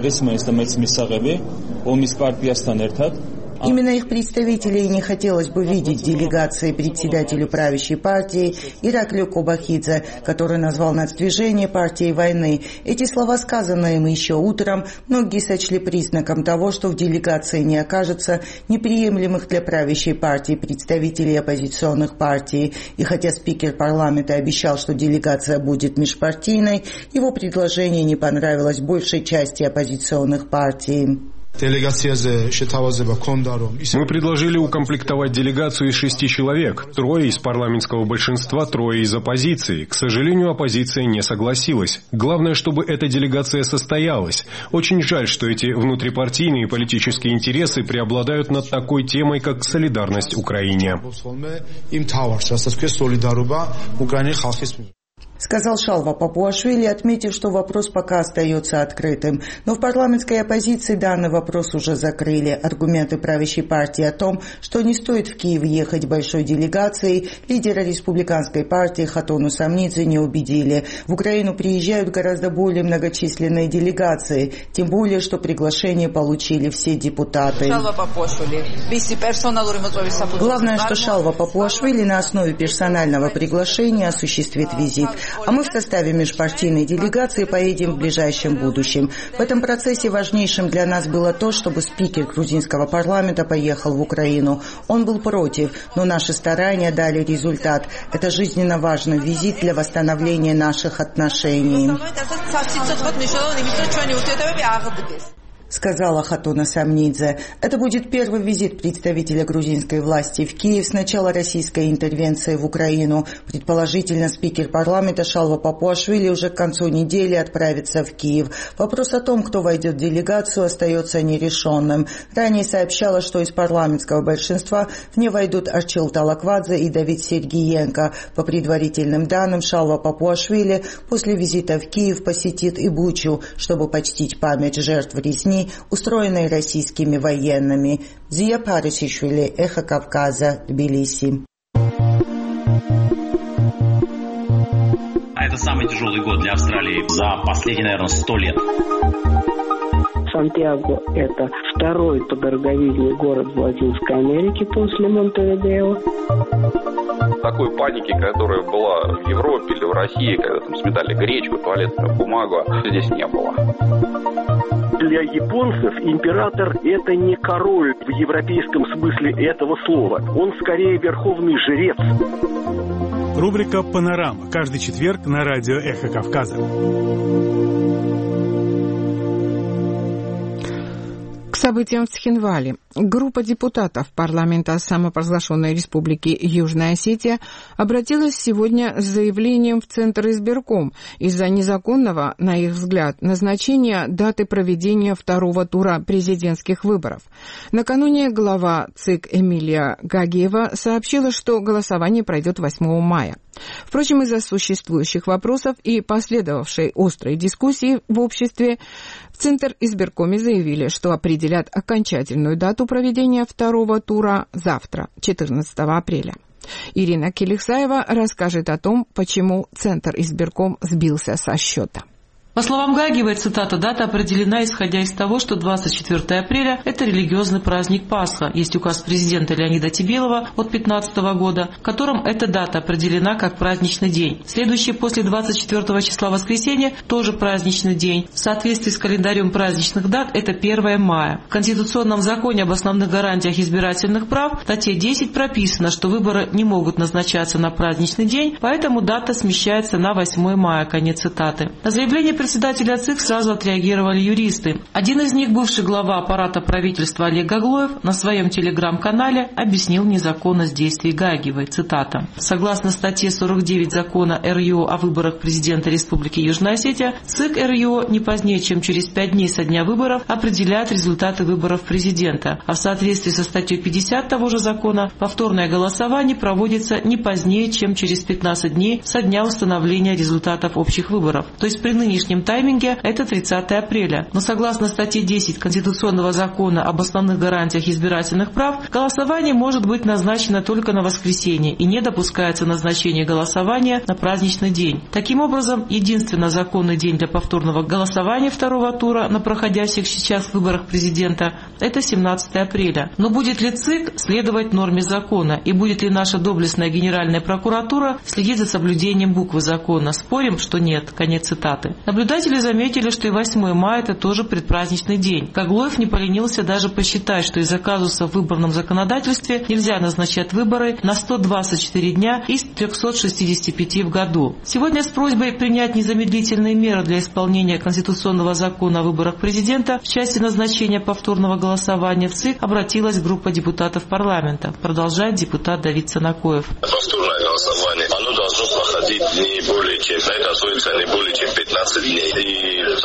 Именно их представителей не хотелось бы видеть в делегации председателю правящей партии Ираклию Кобахидзе, который назвал нацдвижение партией войны. Эти слова, сказанные им еще утром, многие сочли признаком того, что в делегации не окажется неприемлемых для правящей партии представителей оппозиционных партий. И хотя спикер парламента обещал, что делегация будет межпартийной, его предложение не понравилось большей части оппозиционных партий. Мы предложили укомплектовать делегацию из 6 человек. 3 из парламентского большинства, 3 из оппозиции. К сожалению, оппозиция не согласилась. Главное, чтобы эта делегация состоялась. Очень жаль, что эти внутрипартийные политические интересы преобладают над такой темой, как солидарность Украине. сказал Шалва Папуашвили, отметив, что вопрос пока остается открытым. Но в парламентской оппозиции данный вопрос уже закрыли. Аргументы правящей партии о том, что не стоит в Киев ехать большой делегацией, лидера республиканской партии Хатуну Самнидзе не убедили. В Украину приезжают гораздо более многочисленные делегации, тем более, что приглашение получили все депутаты. Главное, что Шалва Папуашвили на основе персонального приглашения осуществит визит. А мы в составе межпартийной делегации поедем в ближайшем будущем. В этом процессе важнейшим для нас было то, чтобы спикер грузинского парламента поехал в Украину. Он был против, но наши старания дали результат. Это жизненно важный визит для восстановления наших отношений, сказала Хатуна Самнидзе. Это будет первый визит представителя грузинской власти в Киев с начала российской интервенции в Украину. Предположительно, спикер парламента Шалва Папуашвили уже к концу недели отправится в Киев. Вопрос о том, кто войдет в делегацию, остается нерешенным. Ранее сообщалось, что из парламентского большинства в нее войдут Арчил Талаквадзе и Давид Сергиенко. По предварительным данным, Шалва Папуашвили после визита в Киев посетит и Бучу, чтобы почтить память жертв резни, устроенной российскими военными. Зия Парисишвили, Эхо Кавказа, Тбилиси. Это самый тяжелый год для Австралии за последние, наверное, 100 лет. Сантьяго – это второй по дороговизне город в Латинской Америке после Монтевидео. Такой паники, которая была в Европе или в России, когда там сметали гречку, туалетную бумагу, здесь не было. Для японцев император – это не король в европейском смысле этого слова. Он скорее верховный жрец. Рубрика «Панорама». Каждый четверг на радио «Эхо Кавказа». К событиям в Цхинвале. Группа депутатов парламента самопровозглашенной республики Южная Осетия обратилась сегодня с заявлением в Центр избирком из-за незаконного, на их взгляд, назначения даты проведения второго тура президентских выборов. Накануне глава ЦИК Эмилия Гагиева сообщила, что голосование пройдет 8 мая. Впрочем, из-за существующих вопросов и последовавшей острой дискуссии в обществе в Центр избиркоме заявили, что определят окончательную дату проведения второго тура завтра, 14 апреля. Ирина Келихсаева расскажет о том, почему Центр избирком сбился со счета. По словам Гагиевой, цитата, дата определена, исходя из того, что 24 апреля – это религиозный праздник Пасха. Есть указ президента Леонида Тибелова от 2015 года, в котором эта дата определена как праздничный день. Следующий после 24 числа воскресенья – тоже праздничный день. В соответствии с календарем праздничных дат – это 1 мая. В Конституционном законе об основных гарантиях избирательных прав в статье 10 прописано, что выборы не могут назначаться на праздничный день, поэтому дата смещается на 8 мая. Конец цитаты. На заявление председателя ЦИК сразу отреагировали юристы. Один из них, бывший глава аппарата правительства Олег Гаглоев, на своем телеграм-канале объяснил незаконность действий Гагиевой. Цитата. Согласно статье 49 закона РЮ о выборах президента Республики Южная Осетия, ЦИК РЮ не позднее, чем через 5 дней со дня выборов определяет результаты выборов президента. А в соответствии со статьей 50 того же закона, повторное голосование проводится не позднее, чем через 15 дней со дня установления результатов общих выборов. То есть при нынешнем тайминге это 30 апреля. Но согласно статье 10 Конституционного закона об основных гарантиях избирательных прав, голосование может быть назначено только на воскресенье и не допускается назначение голосования на праздничный день. Таким образом, единственно законный день для повторного голосования второго тура на проходящих сейчас выборах президента – это 17 апреля. Но будет ли ЦИК следовать норме закона и будет ли наша доблестная Генеральная прокуратура следить за соблюдением буквы закона? Спорим, что нет. Конец цитаты. Наблюдатели заметили, что и 8 мая – это тоже предпраздничный день. Гаглоев не поленился даже посчитать, что из-за казуса в выборном законодательстве нельзя назначать выборы на 124 дня из 365 в году. Сегодня с просьбой принять незамедлительные меры для исполнения Конституционного закона о выборах президента в части назначения повторного голосования в ЦИК обратилась группа депутатов парламента. Продолжает депутат Давид Санакоев. Повторное голосование, оно должно проходить не более чем 15 дней. И сам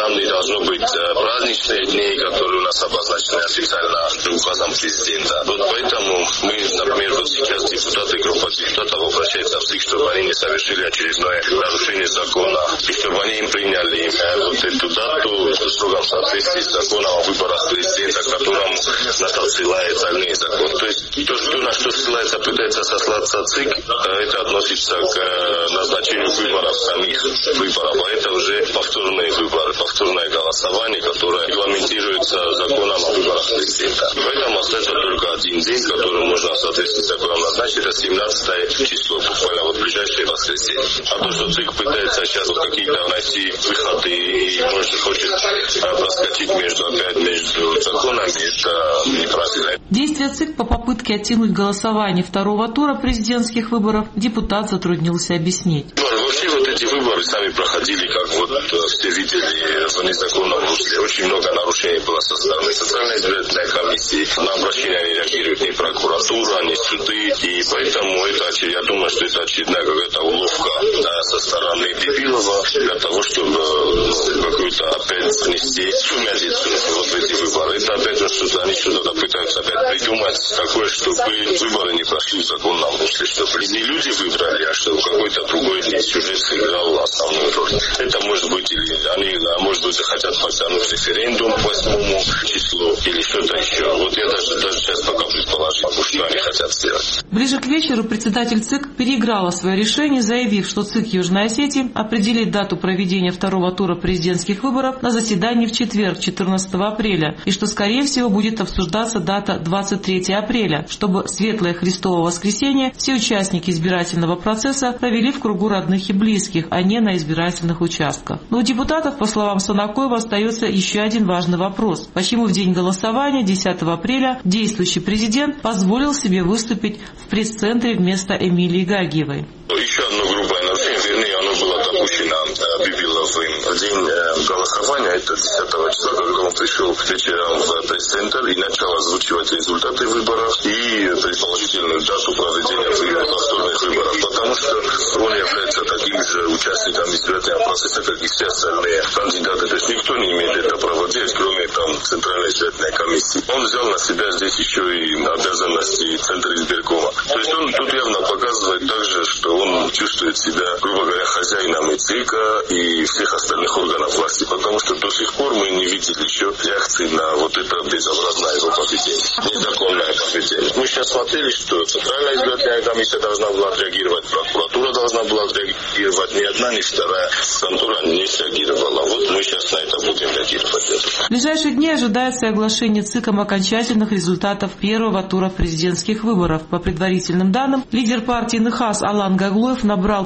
там не должно быть праздничных дней, которые у нас обозначены официально указом президента. Вот поэтому мы, например, вот сейчас группа депутатов обращается в ЦИК, чтобы они не совершили очередное нарушение закона, и чтобы они им приняли вот эту дату в строгом соответствии с законом о выборах президента, которому ссылается остальные законы. То есть то, на что ссылается, пытается сослаться ЦИК, это относится к назначению выборов самих выборов, а это уже повторные выборы, повторное голосование, которое регламентируется законом о выборах президента. Поэтому остается только один день, который можно в соответствии с законом назначить, это 17 число, буквально вот ближайшее воскресенье. А то, что ЦИК пытается сейчас вот какие-то найти выходы и может хочет проскочить между законами, это неправильно. Действия ЦИК по попытке оттянуть голосование второго тура президентских выборов депутат затруднился объяснить. Вообще вот эти выборы сами проходили, как вот все видели, в незаконном русле. Очень много нарушений было со стороны Центральной избирательной комиссии. На обращения не реагирует ни прокуратура, ни суды. И поэтому я думаю, что это очередная какая-то уловка со стороны Бибилова для того, чтобы какую-то опять внести сумятицу вот в эти выборы. Это опять что-то они что-то пытаются опять придумать такое, чтобы выборы не прошли в законном русле, чтобы не люди выбрали, а чтобы какой-то другой сюжет сыграл основную роль. Это может быть, или они, может быть, захотят потянуть референдум к 8 числу или что-то еще. Вот я даже сейчас пока предположил, что они хотят сделать. Ближе к вечеру председатель ЦИК переиграла свое решение, заявив, что ЦИК Южной Осетии определит дату проведения второго тура президентских выборов на заседании в четверг, 14 апреля, и что, скорее всего, будет обсуждаться дата 23 апреля, чтобы в светлое Христово воскресенье все участники избирательного процесса провели в кругу родных и близких, а не на избирательных участках. Но у депутатов, по словам Санакоева, остается еще один важный вопрос. Почему в день голосования, 10 апреля, действующий президент позволил себе выступить в пресс-центре вместо Эмилии Гагиевой? Еще одно грубое нарушение, вернее, оно было допущено Бибиловым в день голосования, это 10 числа, когда он пришел вечером в пресс-центр и начал озвучивать результаты выборов и предположительную дату проведения повторных выборов, потому что он является таким же участником избирательного процесса, как и все остальные кандидаты. То есть никто не имеет это права делать, кроме Центральной избирательной комиссии. Он взял на себя здесь еще и обязанности Центра избиркома. То есть он тут явно показывает также, что он чувствует себя, грубо говоря, хозяином и ЦИКа, и всех остальных органов власти, потому что до сих пор мы не видели еще реакции на вот это безобразное его поведение, незаконное поведение. Мы сейчас смотрели, что Центральная избирательная комиссия должна была отреагировать, прокуратура должна была отреагировать, ни одна, ни вторая контора не среагировала. Вот мы сейчас на это будем реагировать. В ближайшие дни ожидается оглашение ЦИКом окончательных результатов первого тура президентских выборов. По предварительным данным, лидер партии НХАС Алан Гаглоев набрал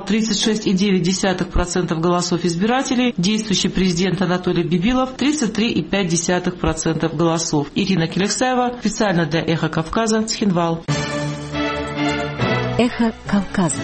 36,9% голосов избирателей, действующий президент Анатолий Бибилов 33,5% голосов. Ирина Келексаева, специально для «Эхо Кавказа», Цхинвал. «Эхо Кавказа».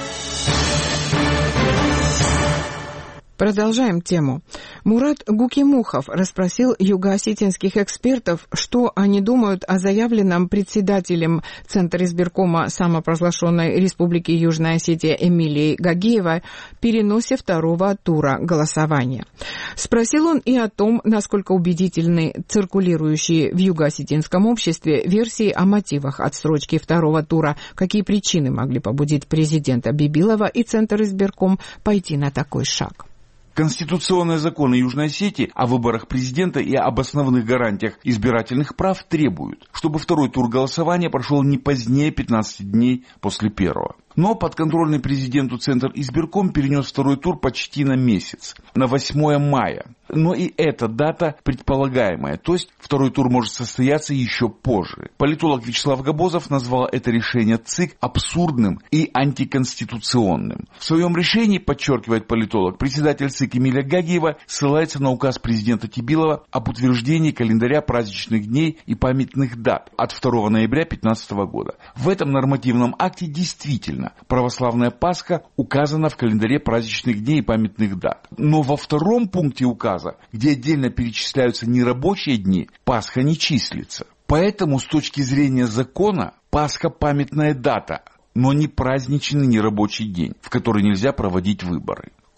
Продолжаем тему. Мурат Гукимухов расспросил юго-осетинских экспертов, что они думают о заявленном председателем Центра избиркома самопровозглашенной Республики Южная Осетия Эмилии Гагиевой переносе второго тура голосования. Спросил он и о том, насколько убедительны циркулирующие в юго-осетинском обществе версии о мотивах отсрочки второго тура, какие причины могли побудить президента Бибилова и Центр избирком пойти на такой шаг. Конституционные законы Южной Осетии о выборах президента и об основных гарантиях избирательных прав требуют, чтобы второй тур голосования прошел не позднее 15 дней после первого. Но подконтрольный президенту Центр избирком перенес второй тур почти на месяц, на 8 мая. Но и эта дата предполагаемая, то есть второй тур может состояться еще позже. Политолог Вячеслав Габозов назвал это решение ЦИК абсурдным и антиконституционным. В своем решении, подчеркивает политолог, председатель ЦИК Эмилия Гагиева ссылается на указ президента Тибилова об утверждении календаря праздничных дней и памятных дат от 2 ноября 2015 года. В этом нормативном акте действительно православная Пасха указана в календаре праздничных дней и памятных дат. Но во втором пункте указа, где отдельно перечисляются нерабочие дни, Пасха не числится. Поэтому с точки зрения закона Пасха памятная дата, но не праздничный нерабочий день, в который нельзя проводить выборы.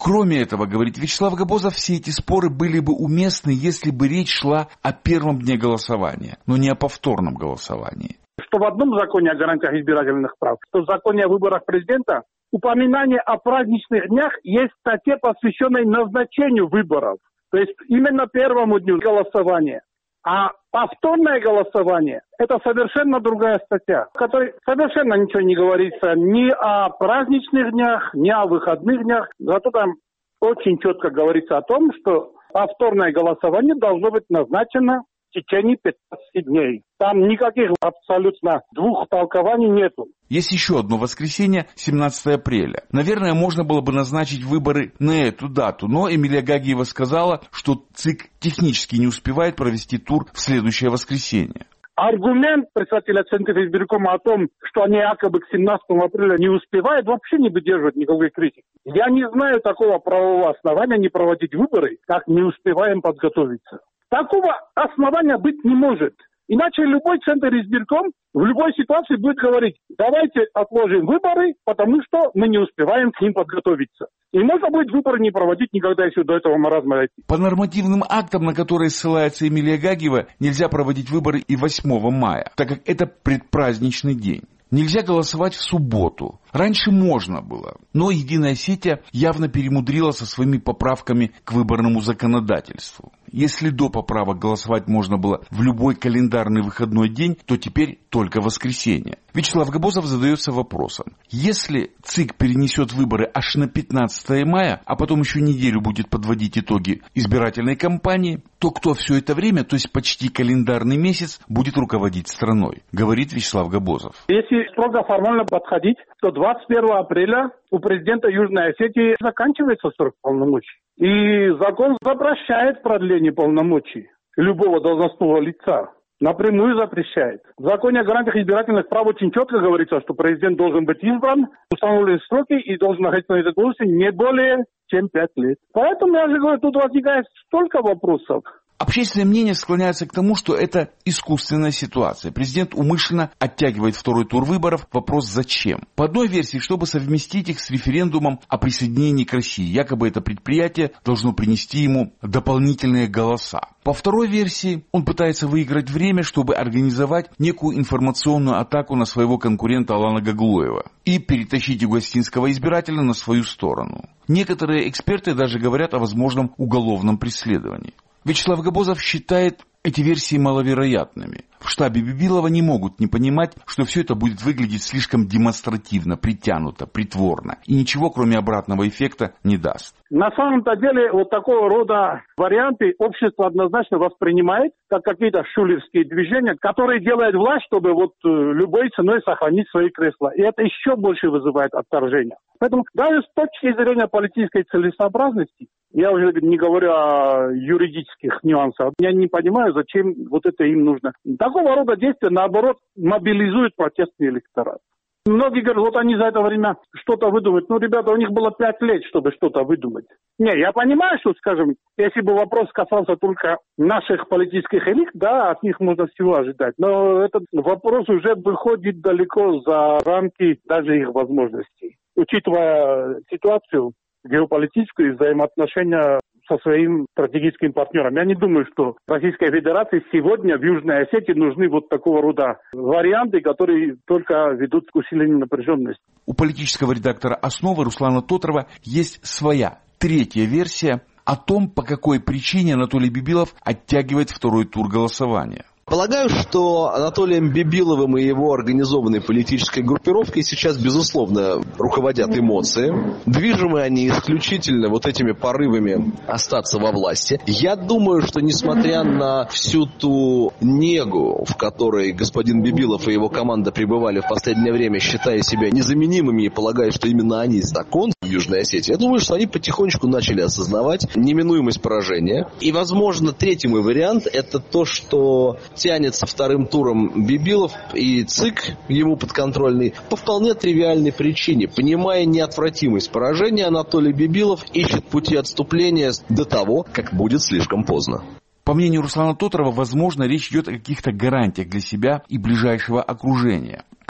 Кроме этого, говорит Вячеслав Габозов, все эти споры были бы уместны, если бы речь шла о первом дне голосования, но не о повторном голосовании. Что в одном законе о гарантиях избирательных прав, что в законе о выборах президента упоминание о праздничных днях есть статья, посвященная назначению выборов. То есть именно первому дню голосования. А повторное голосование – это совершенно другая статья, в которой совершенно ничего не говорится ни о праздничных днях, ни о выходных днях. Зато там очень четко говорится о том, что повторное голосование должно быть назначено в течение 15 дней. Там никаких абсолютно двух толкований нету. Есть еще одно воскресенье, 17 апреля. Наверное, можно было бы назначить выборы на эту дату, но Эмилия Гагиева сказала, что ЦИК технически не успевает провести тур в следующее воскресенье. Аргумент председателя Центра избиркома о том, что они якобы к 17 апреля не успевают, вообще не выдерживает никакой критики. Я не знаю такого правового основания не проводить выборы, как не успеваем подготовиться. Такого основания быть не может. Иначе любой Центр избирком в любой ситуации будет говорить, давайте отложим выборы, потому что мы не успеваем к ним подготовиться. И можно будет выборы не проводить никогда, если до этого маразма дойти. По нормативным актам, на которые ссылается Эмилия Гагиева, нельзя проводить выборы и 8 мая, так как это предпраздничный день. Нельзя голосовать в субботу. Раньше можно было, но Единая Осетия явно перемудрила со своими поправками к выборному законодательству. Если до поправок голосовать можно было в любой календарный выходной день, то теперь только в воскресенье. Вячеслав Габозов задается вопросом. Если ЦИК перенесет выборы аж на 15 мая, а потом еще неделю будет подводить итоги избирательной кампании, то кто все это время, то есть почти календарный месяц, будет руководить страной, говорит Вячеслав Габозов. Если строго формально подходить, то 21 апреля у президента Южной Осетии заканчивается срок полномочий. И закон запрещает продление полномочий любого должностного лица. Напрямую запрещает. В законе о гарантиях избирательных прав очень четко говорится, что президент должен быть избран в установленные сроки и должен находиться на этой должности не более чем 5 лет. Поэтому, я же говорю, тут возникает столько вопросов. Общественное мнение склоняется к тому, что это искусственная ситуация. Президент умышленно оттягивает второй тур выборов. Вопрос зачем? По одной версии, чтобы совместить их с референдумом о присоединении к России. Якобы это предприятие должно принести ему дополнительные голоса. По второй версии, он пытается выиграть время, чтобы организовать некую информационную атаку на своего конкурента Алана Гаглоева и перетащить югостинского избирателя на свою сторону. Некоторые эксперты даже говорят о возможном уголовном преследовании. Вячеслав Габозов считает эти версии маловероятными. В штабе Бибилова не могут не понимать, что все это будет выглядеть слишком демонстративно, притянуто, притворно. И ничего, кроме обратного эффекта, не даст. На самом-то деле, вот такого рода варианты общество однозначно воспринимает как какие-то шулерские движения, которые делает власть, чтобы вот любой ценой сохранить свои кресла. И это еще больше вызывает отторжение. Поэтому даже с точки зрения политической целесообразности, я уже не говорю о юридических нюансах, я не понимаю, зачем вот это им нужно. Такого рода действия, наоборот, мобилизуют протестный электорат. Многие говорят, вот они за это время что-то выдумают. Ну, ребята, у них было 5 лет, чтобы что-то выдумать. Не, я понимаю, что, скажем, если бы вопрос касался только наших политических элит, да, от них можно всего ожидать. Но этот вопрос уже выходит далеко за рамки даже их возможностей. Учитывая ситуацию геополитическую и взаимоотношения со своим стратегическим партнером. Я не думаю, что Российской Федерации сегодня в Южной Осетии нужны вот такого рода варианты, которые только ведут к усилению напряженности. У политического редактора «Основы» Руслана Тотрова есть своя, третья версия о том, по какой причине Анатолий Бибилов оттягивает второй тур голосования. Полагаю, что Анатолием Бибиловым и его организованной политической группировкой сейчас, безусловно, руководят эмоции. Движимы они исключительно вот этими порывами остаться во власти. Я думаю, что несмотря на всю ту негу, в которой господин Бибилов и его команда пребывали в последнее время, считая себя незаменимыми и полагая, что именно они закон в Южной Осетии, я думаю, что они потихонечку начали осознавать неминуемость поражения. И, возможно, третий мой вариант – это то, что тянется вторым туром Бибилов и ЦИК, ему подконтрольный, по вполне тривиальной причине. Понимая неотвратимость поражения, Анатолий Бибилов ищет пути отступления до того, как будет слишком поздно. По мнению Руслана Тотрова, возможно, речь идет о каких-то гарантиях для себя и ближайшего окружения.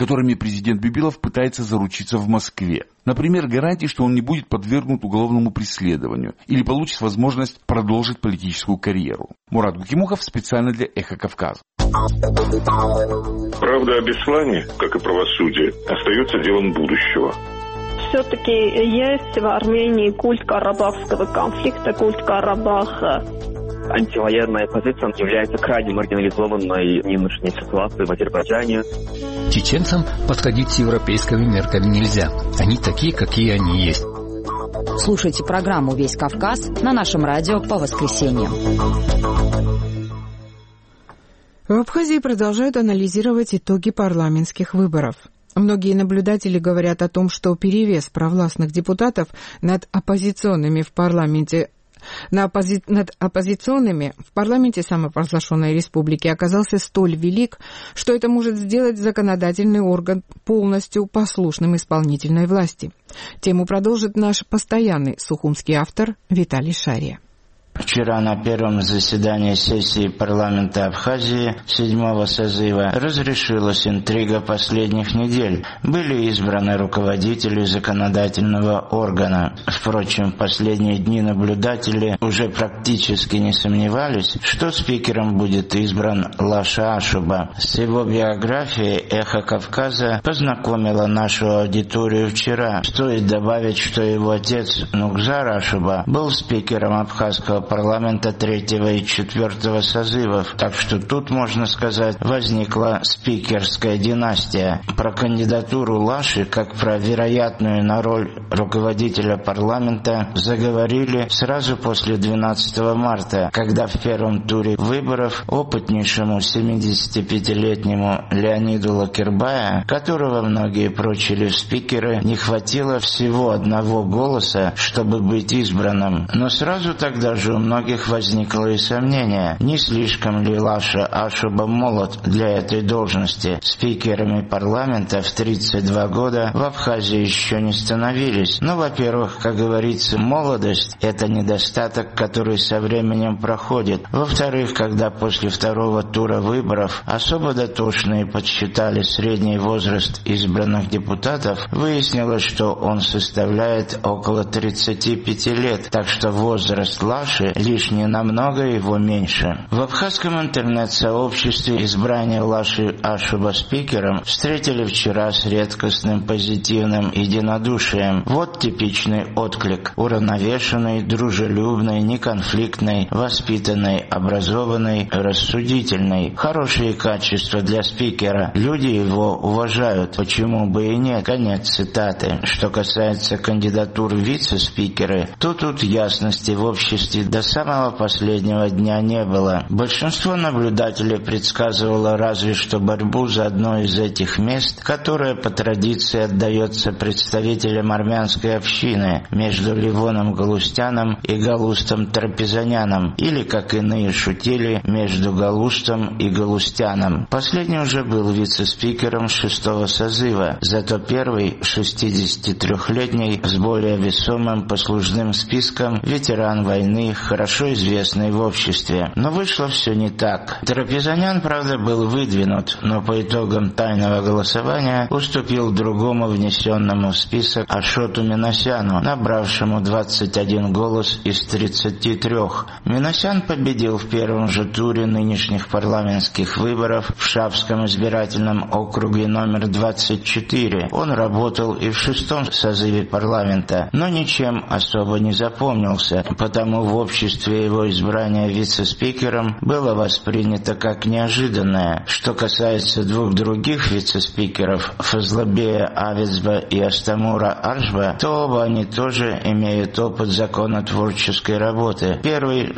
которыми президент Бибилов пытается заручиться в Москве. Например, гарантии, что он не будет подвергнут уголовному преследованию или получит возможность продолжить политическую карьеру. Мурат Гукимухов специально для «Эхо Кавказа». Правда о Беслане, как и правосудие, остается делом будущего. Все-таки есть в Армении культ карабахского конфликта, культ Карабаха. Антивоенная позиция является крайне маргинализованной в нынешней ситуации в Азербайджане. Чеченцам подходить с европейскими мерками нельзя. Они такие, какие они есть. Слушайте программу «Весь Кавказ» на нашем радио по воскресеньям. В Абхазии продолжают анализировать итоги парламентских выборов. Многие наблюдатели говорят о том, что перевес провластных депутатов над оппозиционными в парламенте самопровозглашенной республики оказался столь велик, что это может сделать законодательный орган полностью послушным исполнительной власти. Тему продолжит наш постоянный сухумский автор Виталий Шария. Вчера на первом заседании сессии парламента Абхазии 7-го созыва разрешилась интрига последних недель. Были избраны руководители законодательного органа. Впрочем, в последние дни наблюдатели уже практически не сомневались, что спикером будет избран Лаша Ашуба. С его биографией «Эхо Кавказа» познакомила нашу аудиторию вчера. Стоит добавить, что его отец Нукзар Ашуба был спикером абхазского парламента 3-го и 4-го созывов, так что тут, можно сказать, возникла спикерская династия. Про кандидатуру Лаши, как про вероятную на роль руководителя парламента, заговорили сразу после 12 марта, когда в первом туре выборов опытнейшему 75-летнему Леониду Лакербая, которого многие прочили в спикеры, не хватило всего одного голоса, чтобы быть избранным. Но сразу тогда же у многих возникло и сомнение, не слишком ли Лаша Ашуба молод для этой должности. Спикерами парламента в 32 года в Абхазии еще не становились. Но, во-первых, как говорится, молодость – это недостаток, который со временем проходит. Во-вторых, когда после второго тура выборов особо дотошные подсчитали средний возраст избранных депутатов, выяснилось, что он составляет около 35 лет, так что возраст Лаши лишь не намного его меньше. В абхазском интернет-сообществе избрание Лаши Ашуба спикером встретили вчера с редкостным позитивным единодушием. Вот типичный отклик: уравновешенный, дружелюбный, неконфликтный, воспитанный, образованный, рассудительный. Хорошие качества для спикера. Люди его уважают. Почему бы и нет? Конец цитаты. Что касается кандидатур вице-спикеры, то тут ясности в обществе до самого последнего дня не было. Большинство наблюдателей предсказывало разве что борьбу за одно из этих мест, которое по традиции отдается представителям армянской общины, между Ливоном Галустяном и Галустом Трапезаняном, или, как иные шутили, между Галустом и Галустяном. Последний уже был вице-спикером 6-го созыва, зато первый, 63-летний, с более весомым послужным списком, ветеран войны, хорошо известный в обществе. Но вышло все не так. Трапезанян, правда, был выдвинут, но по итогам тайного голосования уступил другому внесенному в список Ашоту Минасяну, набравшему 21 голос из 33. Минасян победил в первом же туре нынешних парламентских выборов в Шабском избирательном округе номер 24. Он работал и в 6-м созыве парламента, но ничем особо не запомнился, потому в обществе его избрание вице-спикером было воспринято как неожиданное. Что касается двух других вице-спикеров, Фазлабея Авицба и Астамура Аршба, то оба они тоже имеют опыт законотворческой работы. Первый,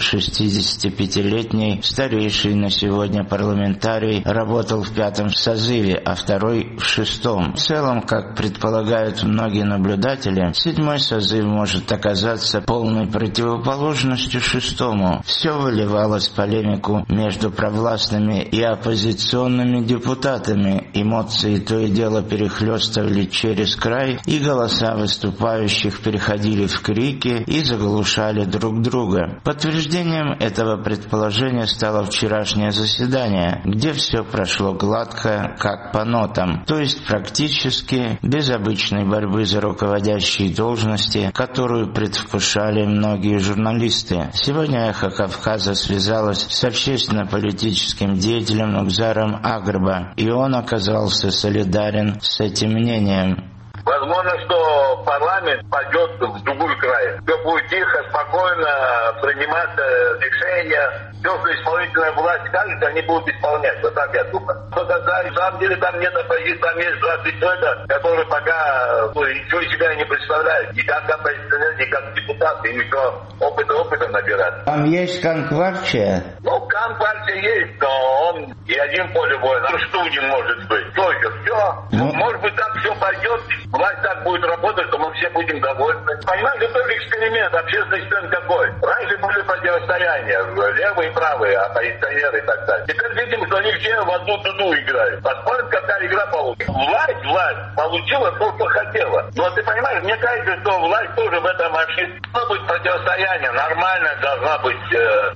65-летний, старейший на сегодня парламентарий, работал в 5-м созыве, а второй в 6-м. В целом, как предполагают многие наблюдатели, 7-й созыв может оказаться полной противоположностью VI. Все выливалось в полемику между провластными и оппозиционными депутатами. Эмоции то и дело перехлестывали через край, и голоса выступающих переходили в крики и заглушали друг друга. Подтверждением этого предположения стало вчерашнее заседание, где все прошло гладко, как по нотам, то есть практически без обычной борьбы за руководящие должности, которую предвкушали многие журналисты. Сегодня «Эхо Кавказа» связалось с общественно-политическим деятелем Нугзаром Агрба, и он оказался солидарен с этим мнением. Возможно, что парламент пойдет в другой край. Все будет тихо, спокойно принимать решения. Все, что исполнительная власть скажет, они будут исполнять. Вот так я думаю. Но тогда, на самом деле, там нет оппозиции, там есть 20 человек, которые пока ничего из себя не представляют. Ни как оппозиционеры, ни как депутаты, им еще опыта набирать. Там есть Канкварчия? Ну, Канкварчия есть, но он и один поле боя. Ну, что не может быть? Только все. Может быть, так все пойдет. Власть так будет работать, что мы все будем довольны. Понимаете, это тоже эксперимент, общественный эксперимент какой. Раньше были противостояния, левые и правые, оппозиционеры и так далее. Теперь видим, что они все в одну дуду играют. Посмотрим, какая игра получится. Власть получила то, что хотела. Но ты понимаешь, мне кажется, что власть тоже в этом обществе. Должно быть противостояние, нормальная должна быть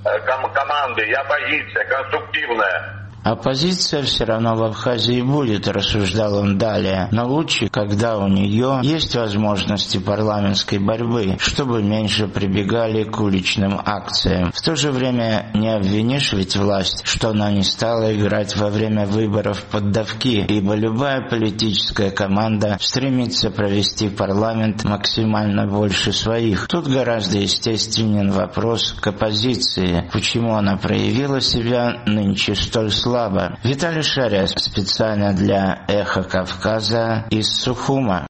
команда и оппозиция, конструктивная. Оппозиция все равно в Абхазии будет, рассуждал он далее, но лучше, когда у нее есть возможности парламентской борьбы, чтобы меньше прибегали к уличным акциям. В то же время не обвинишь ведь власть, что она не стала играть во время выборов поддавки, ибо любая политическая команда стремится провести парламент максимально больше своих. Тут гораздо естественен вопрос к оппозиции, почему она проявила себя нынче столь слабо. Виталий Шария специально для «Эхо Кавказа» из Сухума.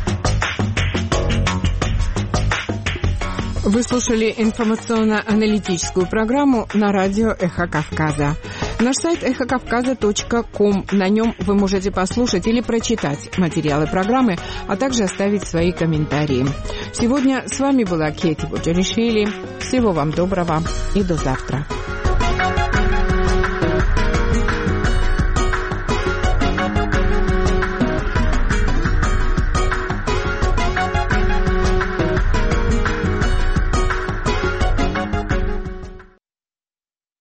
Вы слушали информационно-аналитическую программу на радио «Эхо Кавказа». Наш сайт эхокавказа.ком. На нем вы можете послушать или прочитать материалы программы, а также оставить свои комментарии. Сегодня с вами была Кети Буджаришвили. Всего вам доброго и до завтра.